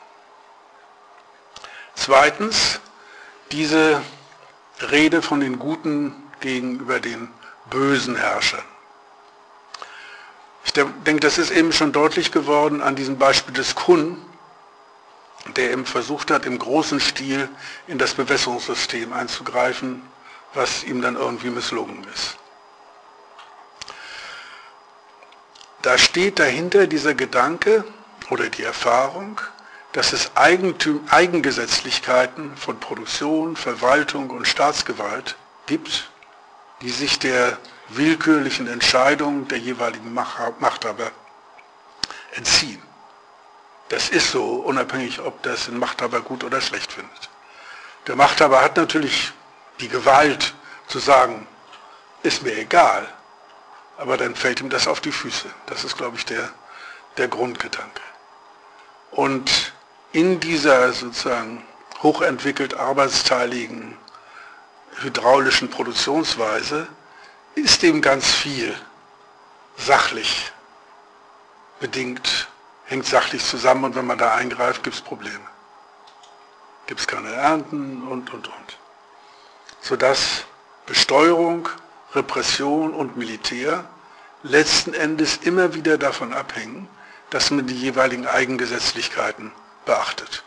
Zweitens, diese Rede von den Guten gegenüber den bösen Herrschern. Ich denke, das ist eben schon deutlich geworden an diesem Beispiel des Kuhn, der eben versucht hat, im großen Stil in das Bewässerungssystem einzugreifen, was ihm dann irgendwie misslungen ist. Da steht dahinter dieser Gedanke oder die Erfahrung, dass es Eigentüm, Eigengesetzlichkeiten von Produktion, Verwaltung und Staatsgewalt gibt, die sich der willkürlichen Entscheidung der jeweiligen Machthaber entziehen. Das ist so, unabhängig, ob das ein Machthaber gut oder schlecht findet. Der Machthaber hat natürlich die Gewalt zu sagen, ist mir egal, aber dann fällt ihm das auf die Füße. Das ist, glaube ich, der, der Grundgedanke. Und in dieser sozusagen hochentwickelt arbeitsteiligen hydraulischen Produktionsweise ist eben ganz viel sachlich bedingt, hängt sachlich zusammen und wenn man da eingreift, gibt es Probleme. Gibt es keine Ernten und, und, und. Sodass Besteuerung, Repression und Militär letzten Endes immer wieder davon abhängen, dass man die jeweiligen Eigengesetzlichkeiten beachtet.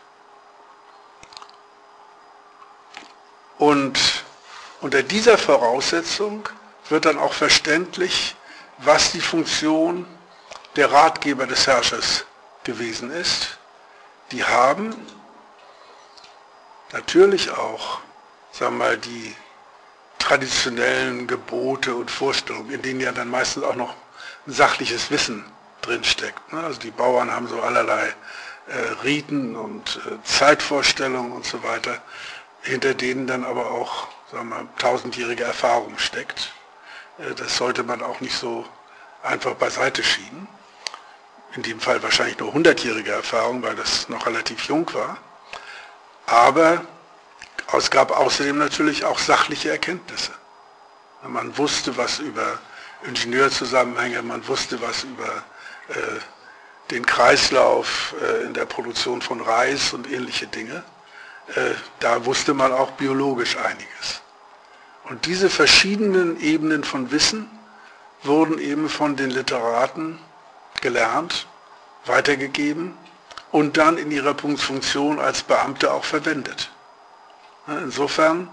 Und unter dieser Voraussetzung wird dann auch verständlich, was die Funktion der Ratgeber des Herrschers gewesen ist. Die haben natürlich auch, sagen wir mal, die traditionellen Gebote und Vorstellungen, in denen ja dann meistens auch noch ein sachliches Wissen drinsteckt. Also die Bauern haben so allerlei äh, Riten und äh, Zeitvorstellungen und so weiter, hinter denen dann aber auch, sagen wir mal, tausendjährige Erfahrung steckt. Äh, das sollte man auch nicht so einfach beiseite schieben. In dem Fall wahrscheinlich nur hundertjährige Erfahrung, weil das noch relativ jung war. Aber es gab außerdem natürlich auch sachliche Erkenntnisse. Man wusste was über Ingenieurzusammenhänge, man wusste was über äh, den Kreislauf äh, in der Produktion von Reis und ähnliche Dinge. Äh, da wusste man auch biologisch einiges. Und diese verschiedenen Ebenen von Wissen wurden eben von den Literaten gelernt, weitergegeben und dann in ihrer Funktion als Beamte auch verwendet. Insofern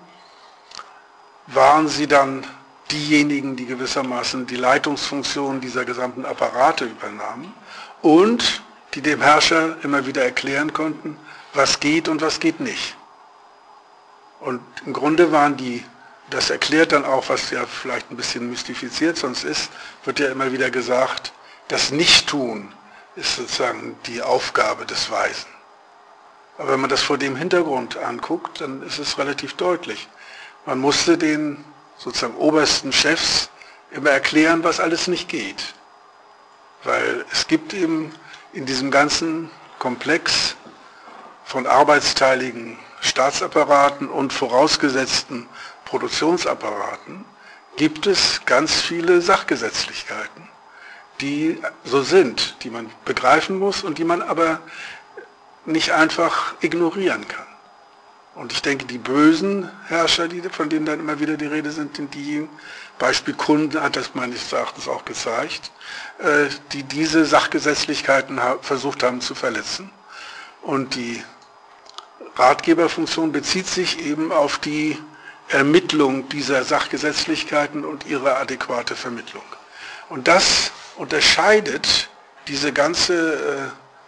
waren sie dann diejenigen, die gewissermaßen die Leitungsfunktion dieser gesamten Apparate übernahmen und die dem Herrscher immer wieder erklären konnten, was geht und was geht nicht. Und im Grunde waren die, das erklärt dann auch, was ja vielleicht ein bisschen mystifiziert sonst ist, wird ja immer wieder gesagt, das Nichttun ist sozusagen die Aufgabe des Weisen. Aber wenn man das vor dem Hintergrund anguckt, dann ist es relativ deutlich. Man musste den sozusagen obersten Chefs immer erklären, was alles nicht geht. Weil es gibt eben in diesem ganzen Komplex von arbeitsteiligen Staatsapparaten und vorausgesetzten Produktionsapparaten, gibt es ganz viele Sachgesetzlichkeiten, die so sind, die man begreifen muss und die man aber nicht einfach ignorieren kann. Und ich denke, die bösen Herrscher, die, von denen dann immer wieder die Rede sind, sind diejenigen, Beispiel Kunden hat das meines Erachtens auch gezeigt, äh, die diese Sachgesetzlichkeiten ha- versucht haben zu verletzen. Und die Ratgeberfunktion bezieht sich eben auf die Ermittlung dieser Sachgesetzlichkeiten und ihre adäquate Vermittlung. Und das unterscheidet diese ganze äh,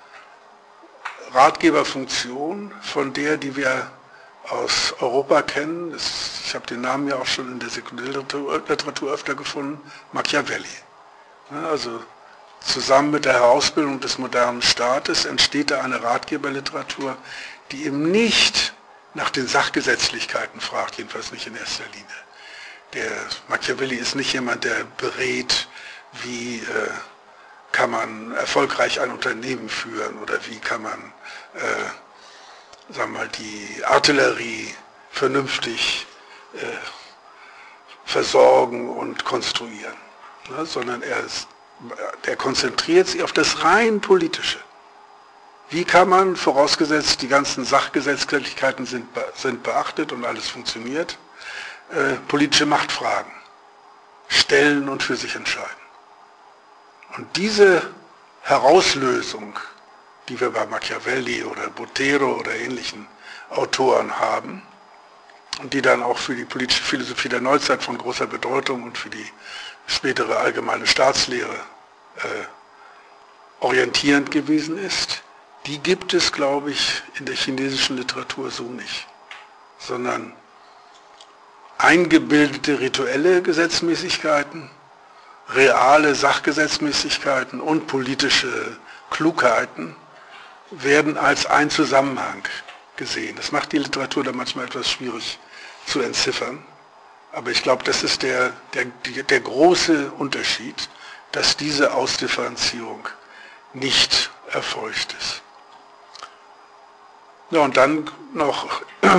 Ratgeberfunktion von der, die wir aus Europa kennen. Das, ich habe den Namen ja auch schon in der Sekundärliteratur öfter gefunden, Machiavelli. Ja, also zusammen mit der Herausbildung des modernen Staates entsteht da eine Ratgeberliteratur, die eben nicht nach den Sachgesetzlichkeiten fragt, jedenfalls nicht in erster Linie. Der Machiavelli ist nicht jemand, der berät, wie äh, kann man erfolgreich ein Unternehmen führen oder wie kann man äh, sagen wir mal, die Artillerie vernünftig äh, versorgen und konstruieren. Ne? Sondern er, ist, er konzentriert sich auf das rein Politische. Wie kann man, vorausgesetzt die ganzen Sachgesetzlichkeiten sind, sind beachtet und alles funktioniert, äh, politische Machtfragen stellen und für sich entscheiden. Und diese Herauslösung, die wir bei Machiavelli oder Botero oder ähnlichen Autoren haben und die dann auch für die politische Philosophie der Neuzeit von großer Bedeutung und für die spätere allgemeine Staatslehre äh, orientierend gewesen ist, die gibt es, glaube ich, in der chinesischen Literatur so nicht, sondern eingebildete rituelle Gesetzmäßigkeiten, reale Sachgesetzmäßigkeiten und politische Klugheiten werden als ein Zusammenhang gesehen. Das macht die Literatur dann manchmal etwas schwierig zu entziffern, aber ich glaube, das ist der, der, der große Unterschied, dass diese Ausdifferenzierung nicht erfolgt ist. Ja, und dann noch,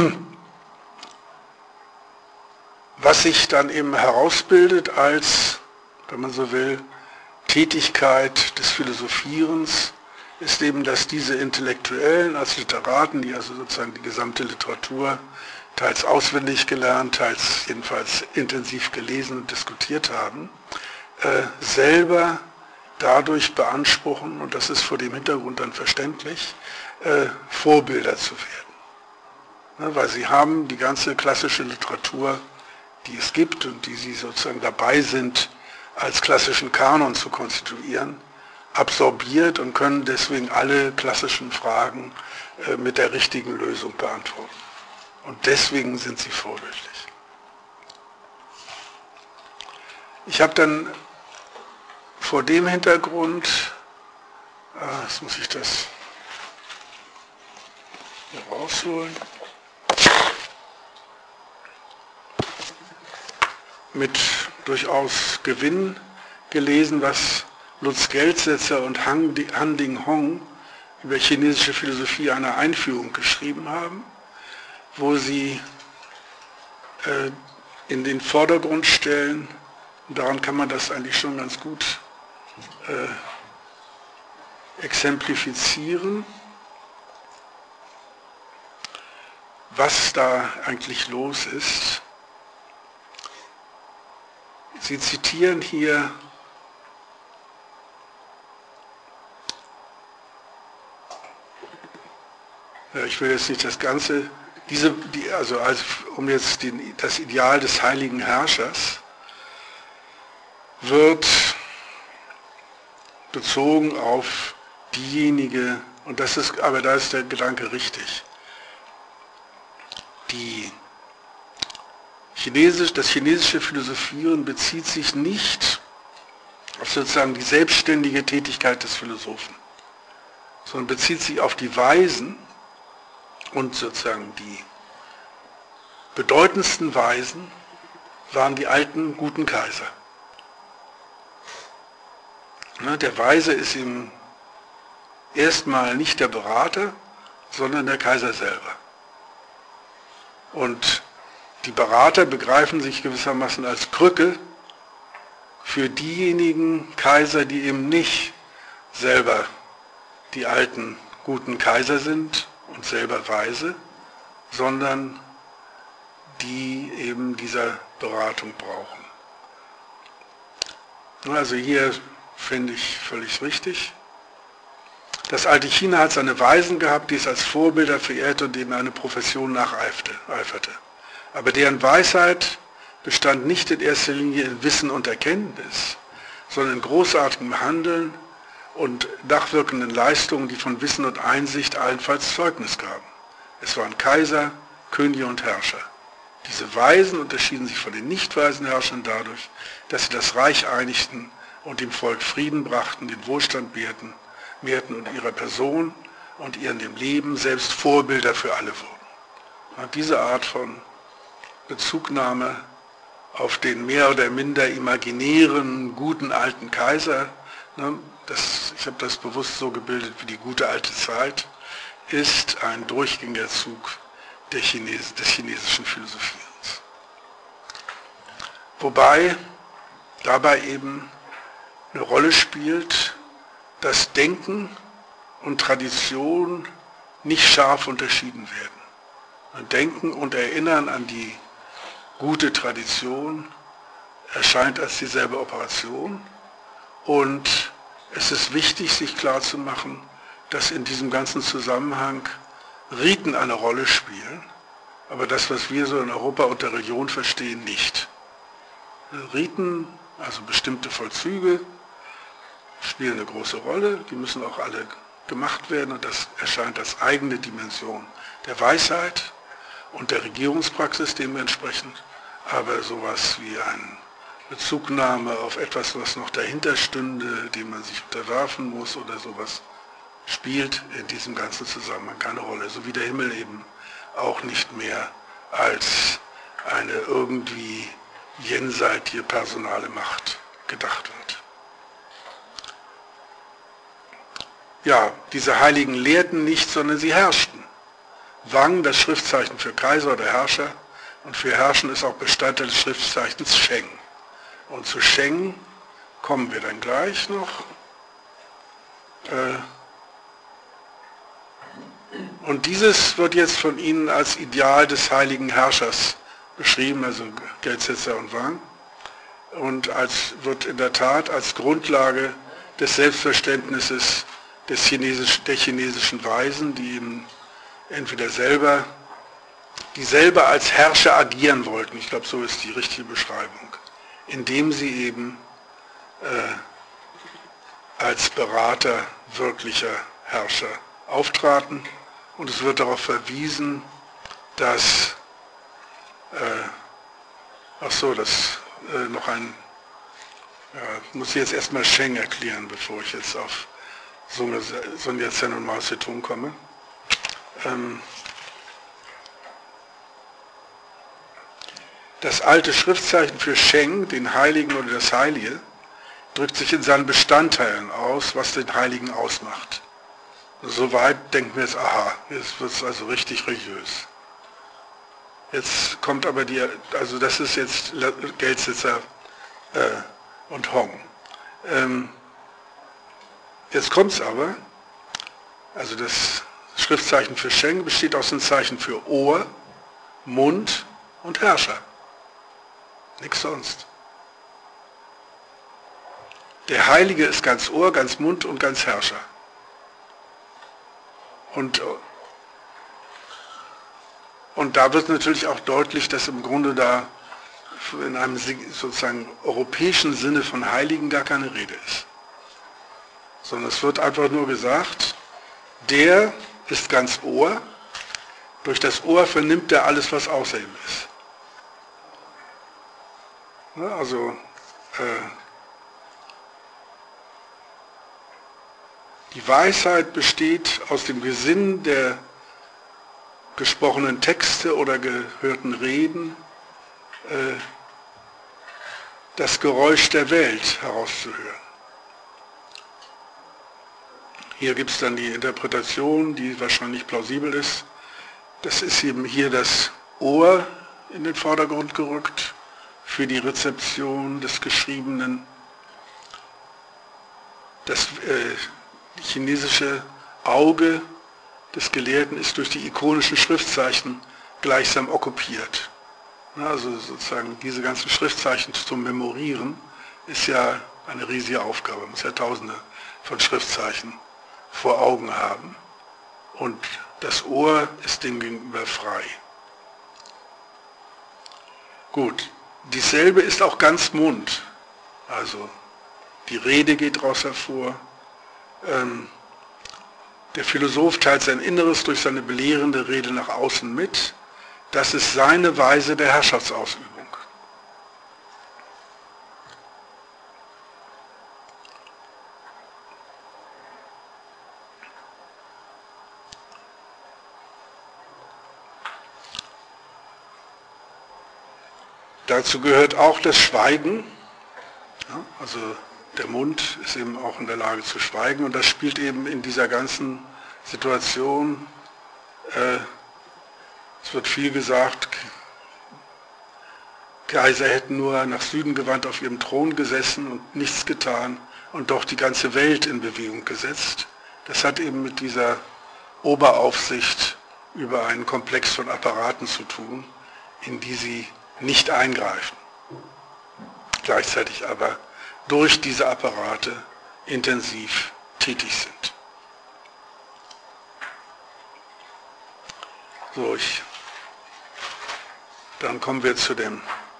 was sich dann eben herausbildet als, wenn man so will, Tätigkeit des Philosophierens, ist eben, dass diese Intellektuellen als Literaten, die also sozusagen die gesamte Literatur teils auswendig gelernt, teils jedenfalls intensiv gelesen und diskutiert haben, äh, selber dadurch beanspruchen, und das ist vor dem Hintergrund dann verständlich, äh, Vorbilder zu werden. Ne, weil sie haben die ganze klassische Literatur, die es gibt und die sie sozusagen dabei sind, als klassischen Kanon zu konstituieren, absorbiert und können deswegen alle klassischen Fragen äh, mit der richtigen Lösung beantworten. Und deswegen sind sie vorbildlich. Ich habe dann vor dem Hintergrund, ah, jetzt muss ich das hier rausholen, mit durchaus Gewinn gelesen, was Lutz Geldsetzer und Han Ding Hong über chinesische Philosophie eine Einführung geschrieben haben, wo sie äh, in den Vordergrund stellen, und daran kann man das eigentlich schon ganz gut äh, exemplifizieren, was da eigentlich los ist. Sie zitieren hier ja, ich will jetzt nicht das Ganze, diese, die, also als, um jetzt den, das Ideal des heiligen Herrschers wird bezogen auf diejenige, und das ist, aber da ist der Gedanke richtig, die Chinesisch, das chinesische Philosophieren bezieht sich nicht auf sozusagen die selbstständige Tätigkeit des Philosophen, sondern bezieht sich auf die Weisen und sozusagen die bedeutendsten Weisen waren die alten guten Kaiser. Der Weise ist ihm erstmal nicht der Berater, sondern der Kaiser selber. Und die Berater begreifen sich gewissermaßen als Krücke für diejenigen Kaiser, die eben nicht selber die alten guten Kaiser sind und selber Weise, sondern die eben dieser Beratung brauchen. Also hier finde ich völlig richtig. Das alte China hat seine Weisen gehabt, die es als Vorbilder verehrte und denen eine Profession nacheiferte. Aber deren Weisheit bestand nicht in erster Linie in Wissen und Erkenntnis, sondern in großartigem Handeln und nachwirkenden Leistungen, die von Wissen und Einsicht allenfalls Zeugnis gaben. Es waren Kaiser, Könige und Herrscher. Diese Weisen unterschieden sich von den nicht weisen Herrschern dadurch, dass sie das Reich einigten und dem Volk Frieden brachten, den Wohlstand mehrten, mehrten und ihrer Person und ihren dem Leben selbst Vorbilder für alle wurden. Und diese Art von Bezugnahme auf den mehr oder minder imaginären, guten alten Kaiser, ne, das, ich habe das bewusst so gebildet wie die gute alte Zeit, ist ein durchgängiger Zug der Chines, des chinesischen Philosophierens. Wobei dabei eben eine Rolle spielt, dass Denken und Tradition nicht scharf unterschieden werden. Denken und Erinnern an die gute Tradition erscheint als dieselbe Operation und es ist wichtig, sich klarzumachen, dass in diesem ganzen Zusammenhang Riten eine Rolle spielen, aber das, was wir so in Europa unter Religion verstehen, nicht. Riten, also bestimmte Vollzüge, spielen eine große Rolle, die müssen auch alle gemacht werden und das erscheint als eigene Dimension der Weisheit und der Regierungspraxis dementsprechend, aber sowas wie eine Bezugnahme auf etwas, was noch dahinter stünde, dem man sich unterwerfen muss oder sowas, spielt in diesem ganzen Zusammenhang keine Rolle, so wie der Himmel eben auch nicht mehr als eine irgendwie jenseitige personale Macht gedacht wird. Ja, diese Heiligen lehrten nicht, sondern sie herrschten. Wang, das Schriftzeichen für Kaiser oder Herrscher, und für Herrschen ist auch Bestandteil des Schriftzeichens Sheng. Und zu Sheng kommen wir dann gleich noch. Und dieses wird jetzt von ihnen als Ideal des heiligen Herrschers beschrieben, also Gelsetzer und Wang. Und als, wird in der Tat als Grundlage des Selbstverständnisses des Chinesisch, der chinesischen Weisen, die eben entweder selber, die selber als Herrscher agieren wollten, ich glaube, so ist die richtige Beschreibung, indem sie eben äh, als Berater wirklicher Herrscher auftraten. Und es wird darauf verwiesen, dass, äh, ach so, das äh, noch ein, ja, muss ich jetzt erstmal Sheng erklären, bevor ich jetzt auf Sun Yat-sen und Mao Zedong komme. Ähm, das alte Schriftzeichen für Sheng, den Heiligen oder das Heilige, drückt sich in seinen Bestandteilen aus, was den Heiligen ausmacht. Soweit denken wir jetzt, aha, jetzt wird es also richtig religiös. Jetzt kommt aber die, also das ist jetzt Gelsetzer äh, und Hong. Ähm, jetzt kommt es aber, also das Schriftzeichen für Sheng besteht aus den Zeichen für Ohr, Mund und Herrscher. Nichts sonst. Der Heilige ist ganz Ohr, ganz Mund und ganz Herrscher. Und, und da wird natürlich auch deutlich, dass im Grunde da in einem sozusagen europäischen Sinne von Heiligen gar keine Rede ist. Sondern es wird einfach nur gesagt, der ist ganz Ohr, durch das Ohr vernimmt er alles, was außer ihm ist. Ja, also äh, die Weisheit besteht aus dem Gesinn der gesprochenen Texte oder gehörten Reden, äh, das Geräusch der Welt herauszuhören. Hier gibt es dann die Interpretation, die wahrscheinlich plausibel ist. Das ist eben hier das Ohr in den Vordergrund gerückt für die Rezeption des Geschriebenen. Das äh, chinesische Auge des Gelehrten ist durch die ikonischen Schriftzeichen gleichsam okkupiert. Also sozusagen diese ganzen Schriftzeichen zu memorieren, ist ja eine riesige Aufgabe. Man muss ja tausende von Schriftzeichen vor Augen haben. Und das Ohr ist dem gegenüber frei. Gut, dieselbe ist auch ganz Mund. Also die Rede geht daraus hervor. Ähm, der Philosoph teilt sein Inneres durch seine belehrende Rede nach außen mit. Das ist seine Weise der Herrschaftsausübung. Dazu gehört auch das Schweigen. Ja, also der Mund ist eben auch in der Lage zu schweigen und das spielt eben in dieser ganzen Situation, äh, es wird viel gesagt, Kaiser hätten nur nach Süden gewandt auf ihrem Thron gesessen und nichts getan und doch die ganze Welt in Bewegung gesetzt. Das hat eben mit dieser Oberaufsicht über einen Komplex von Apparaten zu tun, in die sie nicht eingreifen. Gleichzeitig aber durch diese Apparate intensiv tätig sind. So, ich, dann kommen wir zu dem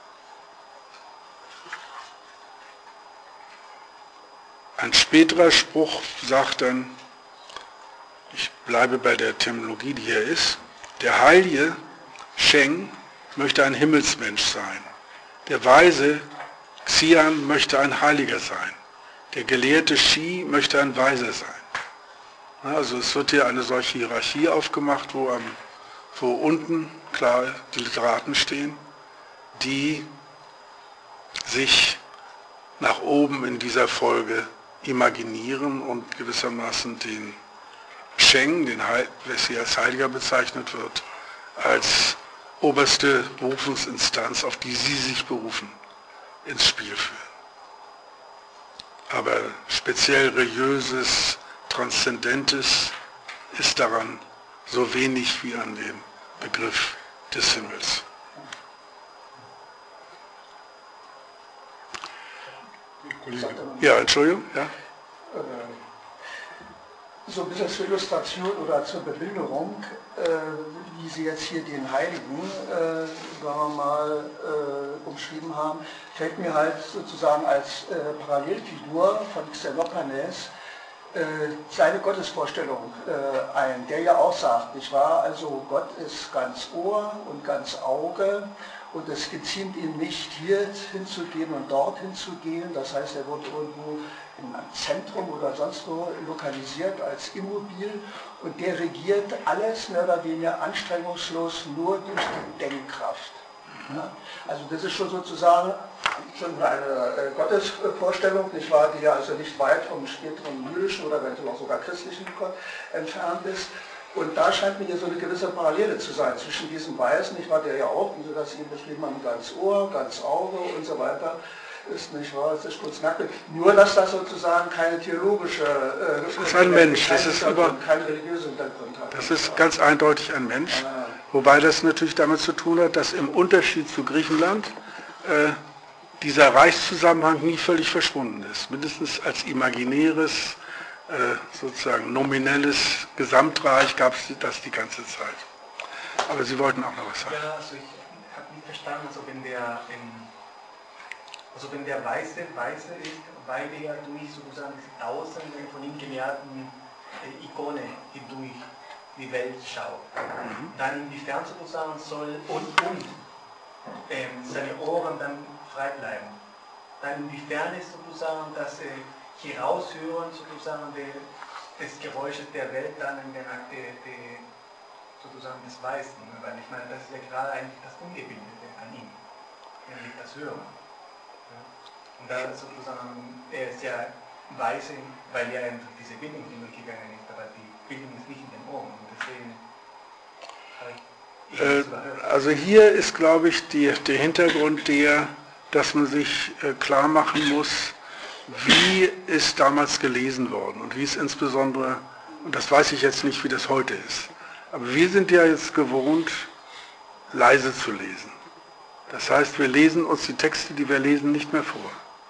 ein späterer Spruch sagt dann, ich bleibe bei der Terminologie, die hier ist, der Heilige Sheng möchte ein Himmelsmensch sein. Der Weise Xian möchte ein Heiliger sein. Der gelehrte Shi möchte ein Weiser sein. Also es wird hier eine solche Hierarchie aufgemacht, wo, am, wo unten klar die Literaten stehen, die sich nach oben in dieser Folge imaginieren und gewissermaßen den Sheng, den Heil, was hier als Heiliger bezeichnet wird, als oberste Berufungsinstanz, auf die sie sich berufen, ins Spiel führen. Aber speziell religiöses, Transzendentes ist daran so wenig wie an dem Begriff des Himmels. Ja, Entschuldigung. Ja. So ein bisschen zur Illustration oder zur Bebilderung, äh, wie Sie jetzt hier den Heiligen, äh, sagen wir mal, äh, umschrieben haben, fällt mir halt sozusagen als äh, Parallelfigur von Xenophanes äh, seine Gottesvorstellung äh, ein, der ja auch sagt, nicht wahr, also Gott ist ganz Ohr und ganz Auge und es geziemt ihm nicht hier hinzugehen und dort hinzugehen, das heißt, er wird irgendwo in einem Zentrum oder sonst wo lokalisiert als Immobil und der regiert alles mehr oder weniger anstrengungslos nur durch die Denkkraft. Ja? Also das ist schon sozusagen schon eine Gottesvorstellung, nicht wahr, die ja also nicht weit vom späteren jüdischen oder eventuell auch sogar christlichen Gott entfernt ist. Und da scheint mir hier so eine gewisse Parallele zu sein zwischen diesem Weisen, nicht wahr, der ja auch, wie Sie das eben beschrieben haben, ganz Ohr, ganz Auge und so weiter, ist, nicht wahr, es ist kurz merkwürdig. Nur, dass das sozusagen keine theologische, äh, das ist ein Mensch, das ist über, keine religiöse Hintergrund hat. Das ist ganz eindeutig ein Mensch, ah. Wobei das natürlich damit zu tun hat, dass im Unterschied zu Griechenland äh, dieser Reichszusammenhang nie völlig verschwunden ist. Mindestens als imaginäres, äh, sozusagen nominelles Gesamtreich gab es das die ganze Zeit. Aber Sie wollten auch noch was sagen. Ja, also ich habe nicht verstanden, also wenn der in Also wenn der Weiße Weiße ist, weil er durch sozusagen diese Tausende von ihm gelehrten äh, Ikone durch die Welt schaut, mhm. dann inwiefern sozusagen soll und, und ähm, seine Ohren dann frei bleiben. Dann inwiefern ist sozusagen das äh, Heraushören sozusagen de, des Geräusches der Welt dann in der Akt de, de, sozusagen des Weißen, weil ich meine, das ist ja gerade eigentlich das Ungebildete an ihm, nämlich das Hören. Und da sozusagen, er ist ja weise, weil er einfach diese Bildung hingegangen ist, aber die Bildung ist nicht in den Ohren. Und deswegen habe ich äh, also hier ist, glaube ich, die, der Hintergrund der, dass man sich äh, klar machen muss, wie ist damals gelesen worden und wie es insbesondere, und das weiß ich jetzt nicht, wie das heute ist, aber wir sind ja jetzt gewohnt, leise zu lesen. Das heißt, wir lesen uns die Texte, die wir lesen, nicht mehr vor.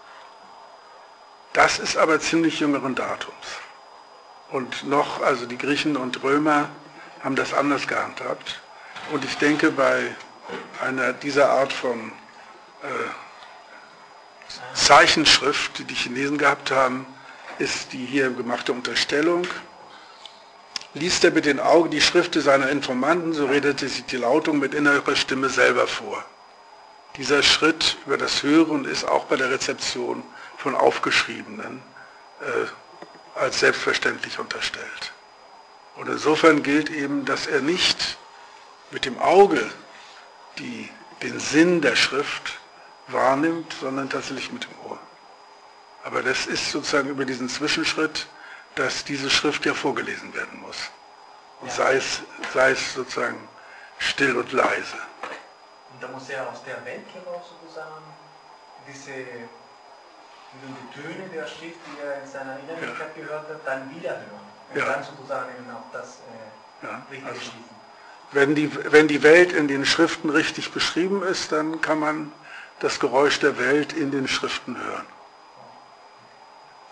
Das ist aber ziemlich jüngeren Datums. Und noch, also die Griechen und Römer haben das anders gehandhabt. Und ich denke, bei einer dieser Art von äh, Zeichenschrift, die die Chinesen gehabt haben, ist die hier gemachte Unterstellung. Liest er mit den Augen die Schriften seiner Informanten, so redete sich die Lautung mit innerer Stimme selber vor. Dieser Schritt über das Hören ist auch bei der Rezeption von Aufgeschriebenen äh, als selbstverständlich unterstellt. Und insofern gilt eben, dass er nicht mit dem Auge die, den Sinn der Schrift wahrnimmt, sondern tatsächlich mit dem Ohr. Aber das ist sozusagen über diesen Zwischenschritt, dass diese Schrift ja vorgelesen werden muss. Und ja. sei es, sei es sozusagen still und leise. Und da muss er aus der Welt heraus sozusagen diese die Töne der Schrift, die er in seiner Innerlichkeit ja. gehört hat, dann wiederhören. Und ja. dann sozusagen eben auch das äh, ja. richtig also, schließen. Wenn die, wenn die Welt in den Schriften richtig beschrieben ist, dann kann man das Geräusch der Welt in den Schriften hören.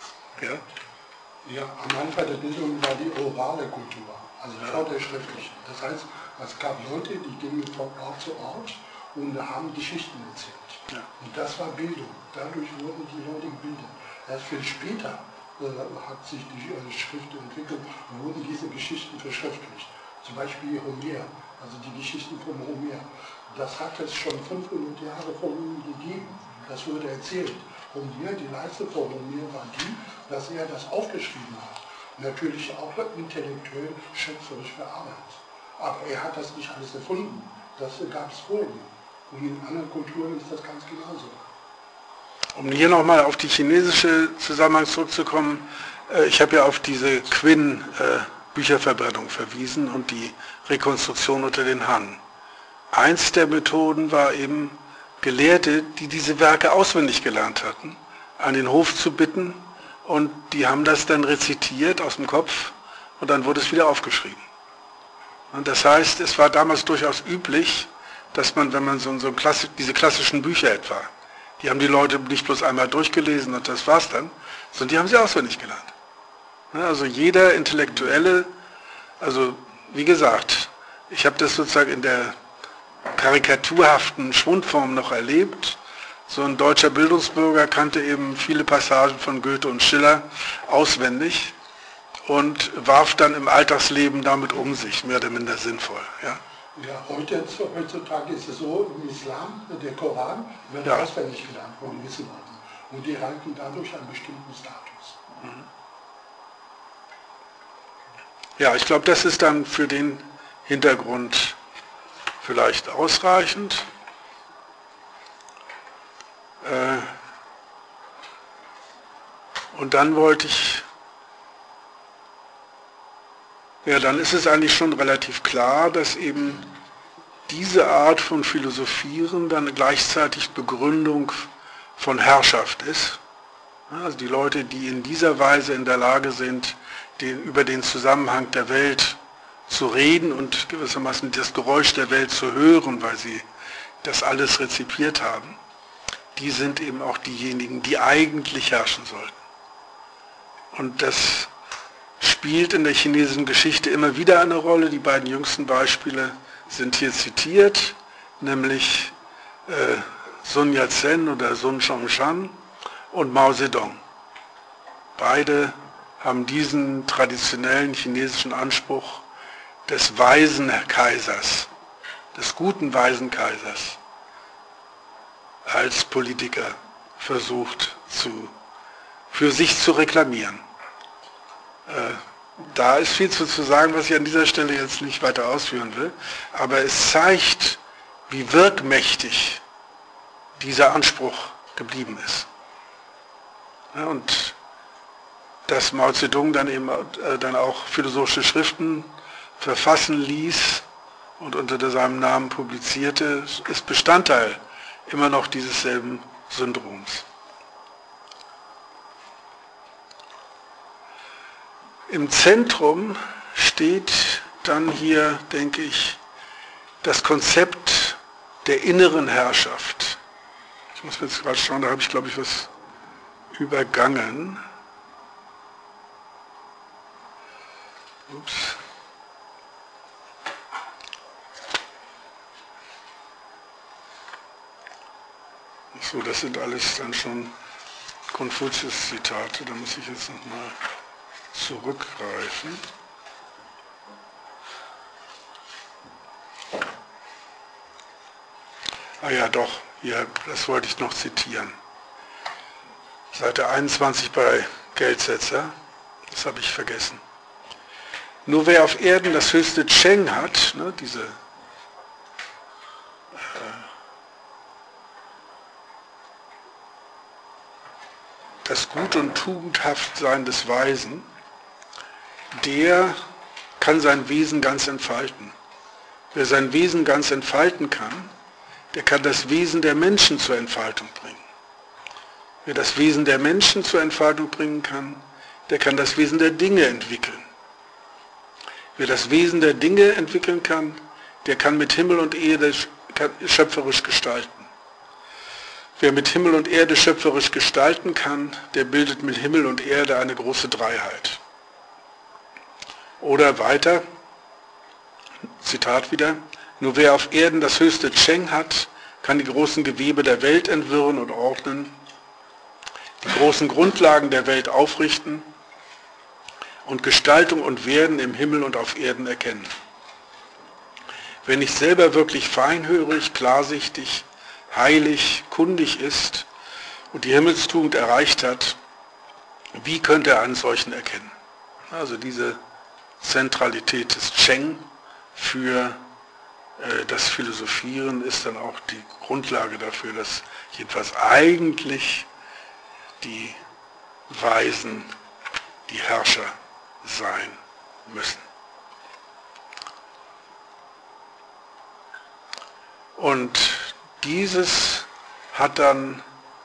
Ja? Ja, am Anfang der Bildung war die orale Kultur, also vor der schriftlichen. Das heißt, es gab Leute, die gingen von Ort zu Ort und haben Geschichten erzählt. Ja. Und das war Bildung. Dadurch wurden die Leute gebildet. Erst viel später äh, hat sich die äh, Schrift entwickelt und wurden diese Geschichten verschriftlicht. Zum Beispiel Homer, also die Geschichten von Homer. Das hat es schon fünfhundert Jahre vor ihm gegeben. Das wurde erzählt. Homer, die Leistung von Homer war die, dass er das aufgeschrieben hat. Natürlich auch intellektuell, schöpferisch verarbeitet. Aber er hat das nicht alles erfunden. Das gab es vorher nicht. Und in anderen Kulturen ist das ganz genauso. Um hier nochmal auf die chinesische Zusammenhang zurückzukommen, äh, ich habe ja auf diese Quinn äh, Bücherverbrennung verwiesen und die Rekonstruktion unter den Han. Eins der Methoden war eben, Gelehrte, die diese Werke auswendig gelernt hatten, an den Hof zu bitten und die haben das dann rezitiert aus dem Kopf und dann wurde es wieder aufgeschrieben. Und das heißt, es war damals durchaus üblich, dass man, wenn man so, so Klassi- diese klassischen Bücher etwa, die haben die Leute nicht bloß einmal durchgelesen und das war's dann, sondern die haben sie auswendig gelernt. Also jeder Intellektuelle, also wie gesagt, ich habe das sozusagen in der karikaturhaften Schwundform noch erlebt. So ein deutscher Bildungsbürger kannte eben viele Passagen von Goethe und Schiller auswendig und warf dann im Alltagsleben damit um sich, mehr oder minder sinnvoll. Ja, ja heute, heutzutage ist es so, im Islam, der Koran, wird ja auswendig gelernt von den Wissenschaftlern. Und die erhalten dadurch einen bestimmten Status. Mhm. Ja, ich glaube, das ist dann für den Hintergrund vielleicht ausreichend. Äh, und dann wollte ich, ja, dann ist es eigentlich schon relativ klar, dass eben diese Art von Philosophieren dann gleichzeitig Begründung von Herrschaft ist. Also die Leute, die in dieser Weise in der Lage sind, den, über den Zusammenhang der Welt zu reden und gewissermaßen das Geräusch der Welt zu hören, weil sie das alles rezipiert haben, die sind eben auch diejenigen, die eigentlich herrschen sollten. Und das spielt in der chinesischen Geschichte immer wieder eine Rolle. Die beiden jüngsten Beispiele sind hier zitiert, nämlich äh, Sun Yat-sen oder Sun Zhongshan und Mao Zedong. Beide haben diesen traditionellen chinesischen Anspruch des weisen Kaisers, des guten weisen Kaisers, als Politiker versucht zu, für sich zu reklamieren. Äh, da ist viel zu, zu sagen, was ich an dieser Stelle jetzt nicht weiter ausführen will, aber es zeigt, wie wirkmächtig dieser Anspruch geblieben ist. Ja, und dass Mao Zedong dann eben äh, dann auch philosophische Schriften verfassen ließ und unter seinem Namen publizierte, ist Bestandteil immer noch dieses selben Syndroms. Im Zentrum steht dann hier, denke ich, das Konzept der inneren Herrschaft. Ich muss mir jetzt gerade schauen, da habe ich, glaube ich, was übergangen. Ups. So, das sind alles dann schon Konfuzius-Zitate, da muss ich jetzt nochmal zurückgreifen. Ah ja, doch, hier, das wollte ich noch zitieren. Seite einundzwanzig bei Geldsetzer, das habe ich vergessen. Nur wer auf Erden das höchste Cheng hat, ne, diese äh, das Gut und Tugendhaftsein des Weisen, der kann sein Wesen ganz entfalten. Wer sein Wesen ganz entfalten kann, der kann das Wesen der Menschen zur Entfaltung bringen. Wer das Wesen der Menschen zur Entfaltung bringen kann, der kann das Wesen der Dinge entwickeln. Wer das Wesen der Dinge entwickeln kann, der kann mit Himmel und Erde schöpferisch gestalten. Wer mit Himmel und Erde schöpferisch gestalten kann, der bildet mit Himmel und Erde eine große Dreiheit. Oder weiter, Zitat wieder, nur wer auf Erden das höchste Cheng hat, kann die großen Gewebe der Welt entwirren und ordnen, die großen Grundlagen der Welt aufrichten und Gestaltung und Werden im Himmel und auf Erden erkennen. Wer nicht selber wirklich feinhörig, klarsichtig, heilig, kundig ist und die Himmelstugend erreicht hat, wie könnte er einen solchen erkennen? Also diese Zentralität des Cheng für äh, das Philosophieren ist dann auch die Grundlage dafür, dass jedenfalls eigentlich die Weisen die Herrscher sein müssen. Und dieses hat dann,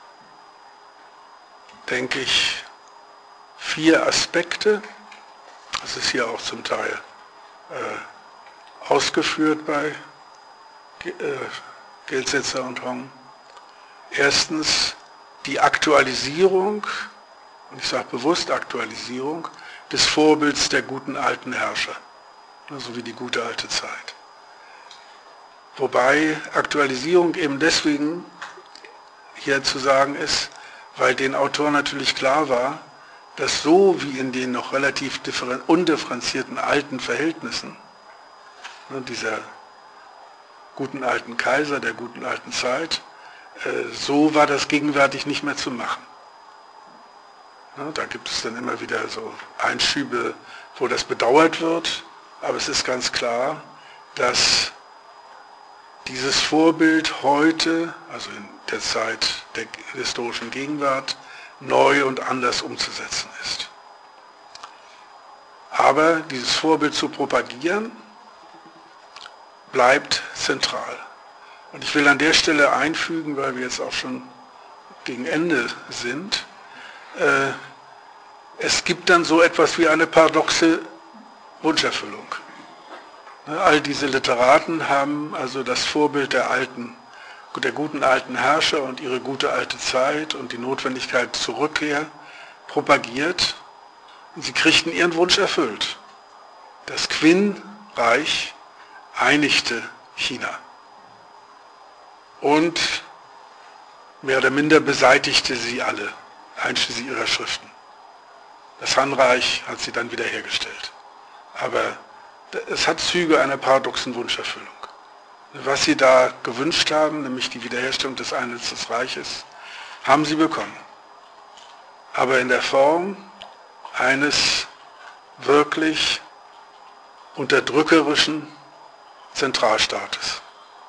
denke ich, vier Aspekte. Das ist hier auch zum Teil äh, ausgeführt bei äh, Geldsetzer und Hong. Erstens die Aktualisierung, und ich sage bewusst Aktualisierung, des Vorbilds der guten alten Herrscher, so wie die gute alte Zeit. Wobei Aktualisierung eben deswegen hier zu sagen ist, weil den Autoren natürlich klar war, dass so wie in den noch relativ undifferenzierten alten Verhältnissen, ne, dieser guten alten Kaiser, der guten alten Zeit, äh, so war das gegenwärtig nicht mehr zu machen. Ne, da gibt es dann immer wieder so Einschübe, wo das bedauert wird, aber es ist ganz klar, dass dieses Vorbild heute, also in der Zeit der historischen Gegenwart, neu und anders umzusetzen ist. Aber dieses Vorbild zu propagieren, bleibt zentral. Und ich will an der Stelle einfügen, weil wir jetzt auch schon gegen Ende sind, äh, es gibt dann so etwas wie eine paradoxe Wunscherfüllung. All diese Literaten haben also das Vorbild der alten, der guten alten Herrscher und ihre gute alte Zeit und die Notwendigkeit zur Rückkehr propagiert. Und sie kriegten ihren Wunsch erfüllt. Das Qin-Reich einigte China und mehr oder minder beseitigte sie alle, einschließlich ihrer Schriften. Das Han-Reich hat sie dann wiederhergestellt. Aber es hat Züge einer paradoxen Wunscherfüllung. Was sie da gewünscht haben, nämlich die Wiederherstellung des Einheits des Reiches, haben sie bekommen. Aber in der Form eines wirklich unterdrückerischen Zentralstaates.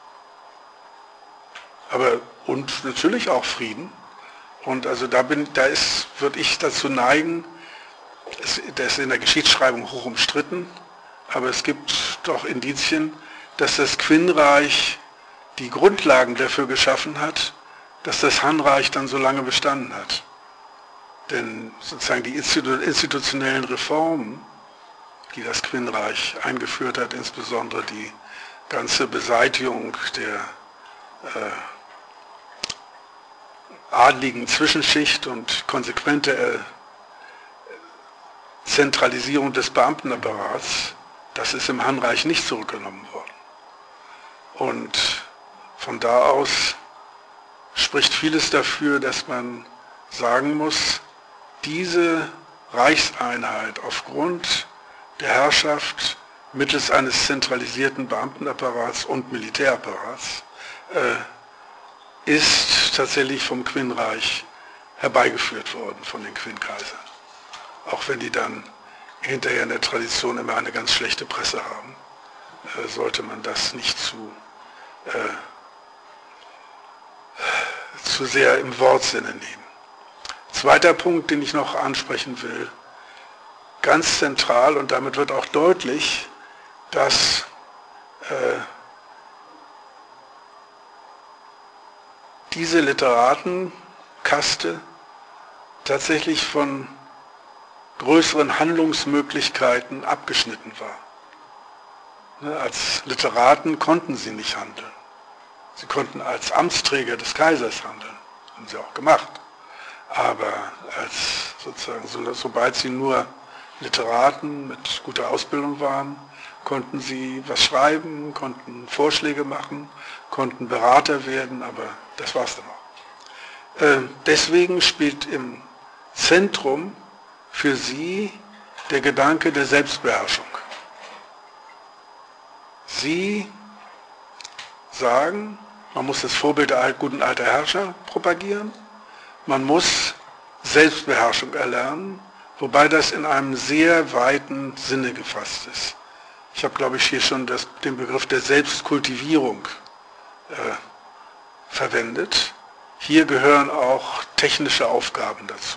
Aber und natürlich auch Frieden. Und also da bin, da ist, würde ich dazu neigen, es, das ist in der Geschichtsschreibung hoch umstritten, aber es gibt doch Indizien, dass das Qin-Reich die Grundlagen dafür geschaffen hat, dass das Han-Reich dann so lange bestanden hat. Denn sozusagen die institutionellen Reformen, die das Qin-Reich eingeführt hat, insbesondere die ganze Beseitigung der äh, adligen Zwischenschicht und konsequente äh, Zentralisierung des Beamtenapparats, das ist im Han-Reich nicht zurückgenommen worden. Und von da aus spricht vieles dafür, dass man sagen muss, diese Reichseinheit aufgrund der Herrschaft mittels eines zentralisierten Beamtenapparats und Militärapparats äh, ist tatsächlich vom Qin-Reich herbeigeführt worden, von den Qin-Kaisern. Auch wenn die dann hinterher in der Tradition immer eine ganz schlechte Presse haben, äh, sollte man das nicht zu, äh, zu sehr im Wortsinne nehmen. Zweiter Punkt, den ich noch ansprechen will, ganz zentral, und damit wird auch deutlich, dass äh, diese Literatenkaste tatsächlich von größeren Handlungsmöglichkeiten abgeschnitten war. Ne, als Literaten konnten sie nicht handeln. Sie konnten als Amtsträger des Kaisers handeln, Haben sie auch gemacht. Aber als sozusagen, so, sobald sie nur Literaten mit guter Ausbildung waren, konnten sie was schreiben, konnten Vorschläge machen, konnten Berater werden, aber das war es dann auch. Äh, deswegen spielt im Zentrum für sie der Gedanke der Selbstbeherrschung. Sie sagen, man muss das Vorbild der guten alten Herrscher propagieren, man muss Selbstbeherrschung erlernen, wobei das in einem sehr weiten Sinne gefasst ist. Ich habe, glaube ich, hier schon das, den Begriff der Selbstkultivierung äh, verwendet. Hier gehören auch technische Aufgaben dazu.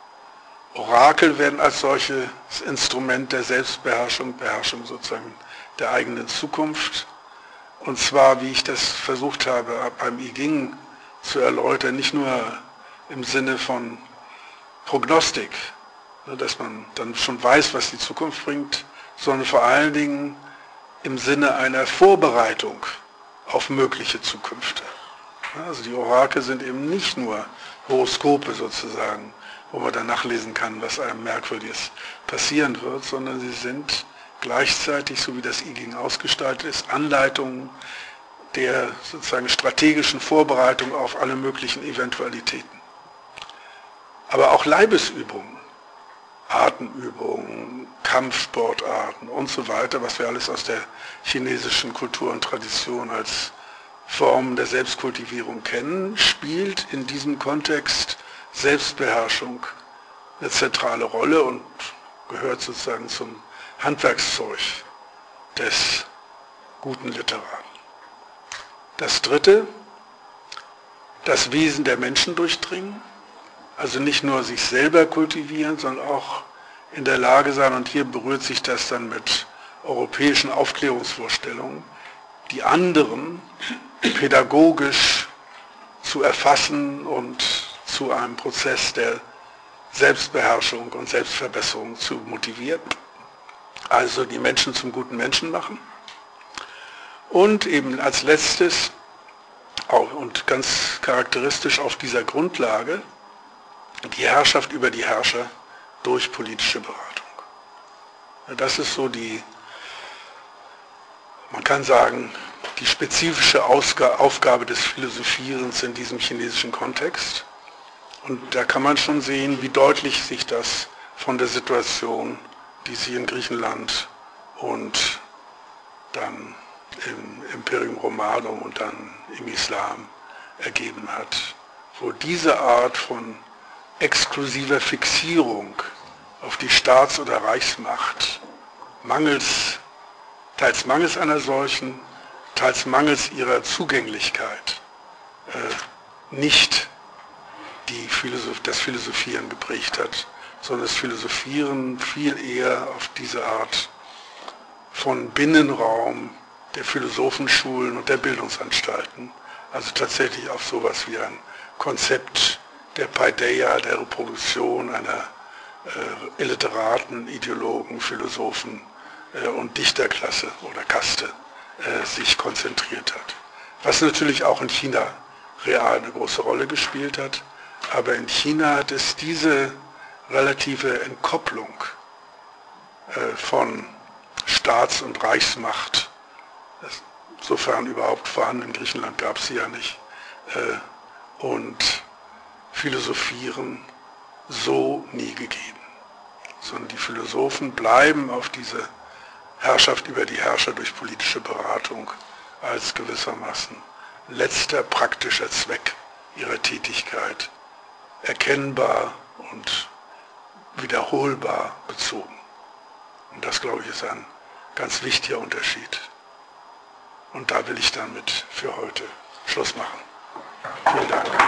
Orakel werden als solches Instrument der Selbstbeherrschung, Beherrschung sozusagen der eigenen Zukunft. Und zwar, wie ich das versucht habe, beim I Ching zu erläutern, nicht nur im Sinne von Prognostik, dass man dann schon weiß, was die Zukunft bringt, sondern vor allen Dingen im Sinne einer Vorbereitung auf mögliche Zukünfte. Also die Orakel sind eben nicht nur Horoskope sozusagen, wo man dann nachlesen kann, was einem Merkwürdiges passieren wird, sondern sie sind gleichzeitig, so wie das I Ching ausgestaltet ist, Anleitungen der sozusagen strategischen Vorbereitung auf alle möglichen Eventualitäten. Aber auch Leibesübungen, Atemübungen, Kampfsportarten und so weiter, was wir alles aus der chinesischen Kultur und Tradition als Form der Selbstkultivierung kennen, spielt in diesem Kontext Selbstbeherrschung eine zentrale Rolle und gehört sozusagen zum Handwerkszeug des guten Literaten. Das Dritte, das Wesen der Menschen durchdringen, also nicht nur sich selber kultivieren, sondern auch in der Lage sein, und hier berührt sich das dann mit europäischen Aufklärungsvorstellungen, die anderen pädagogisch zu erfassen und zu einem Prozess der Selbstbeherrschung und Selbstverbesserung zu motivieren. Also die Menschen zum guten Menschen machen. Und eben als letztes, auch und ganz charakteristisch auf dieser Grundlage, die Herrschaft über die Herrscher durch politische Beratung. Das ist so die, man kann sagen, die spezifische Aufgabe des Philosophierens in diesem chinesischen Kontext. Und da kann man schon sehen, wie deutlich sich das von der Situation, die sich in Griechenland und dann im Imperium Romanum und dann im Islam ergeben hat, wo diese Art von exklusiver Fixierung auf die Staats- oder Reichsmacht, mangels, teils mangels einer solchen, teils mangels ihrer Zugänglichkeit, äh, nicht die Philosoph- das Philosophieren geprägt hat, sondern das Philosophieren viel eher auf diese Art von Binnenraum der Philosophenschulen und der Bildungsanstalten, also tatsächlich auf sowas wie ein Konzept der Paideia, der Reproduktion einer äh, Illiteraten, Ideologen, Philosophen äh, und Dichterklasse oder Kaste äh, sich konzentriert hat. Was natürlich auch in China real eine große Rolle gespielt hat, aber in China hat es diese relative Entkopplung äh, von Staats- und Reichsmacht, sofern überhaupt vorhanden, in Griechenland gab es sie ja nicht, äh, und Philosophieren so nie gegeben. Sondern die Philosophen bleiben auf diese Herrschaft über die Herrscher durch politische Beratung als gewissermaßen letzter praktischer Zweck ihrer Tätigkeit erkennbar und wiederholbar bezogen. Und das, glaube ich, ist ein ganz wichtiger Unterschied. Und da will ich damit für heute Schluss machen. Vielen Dank.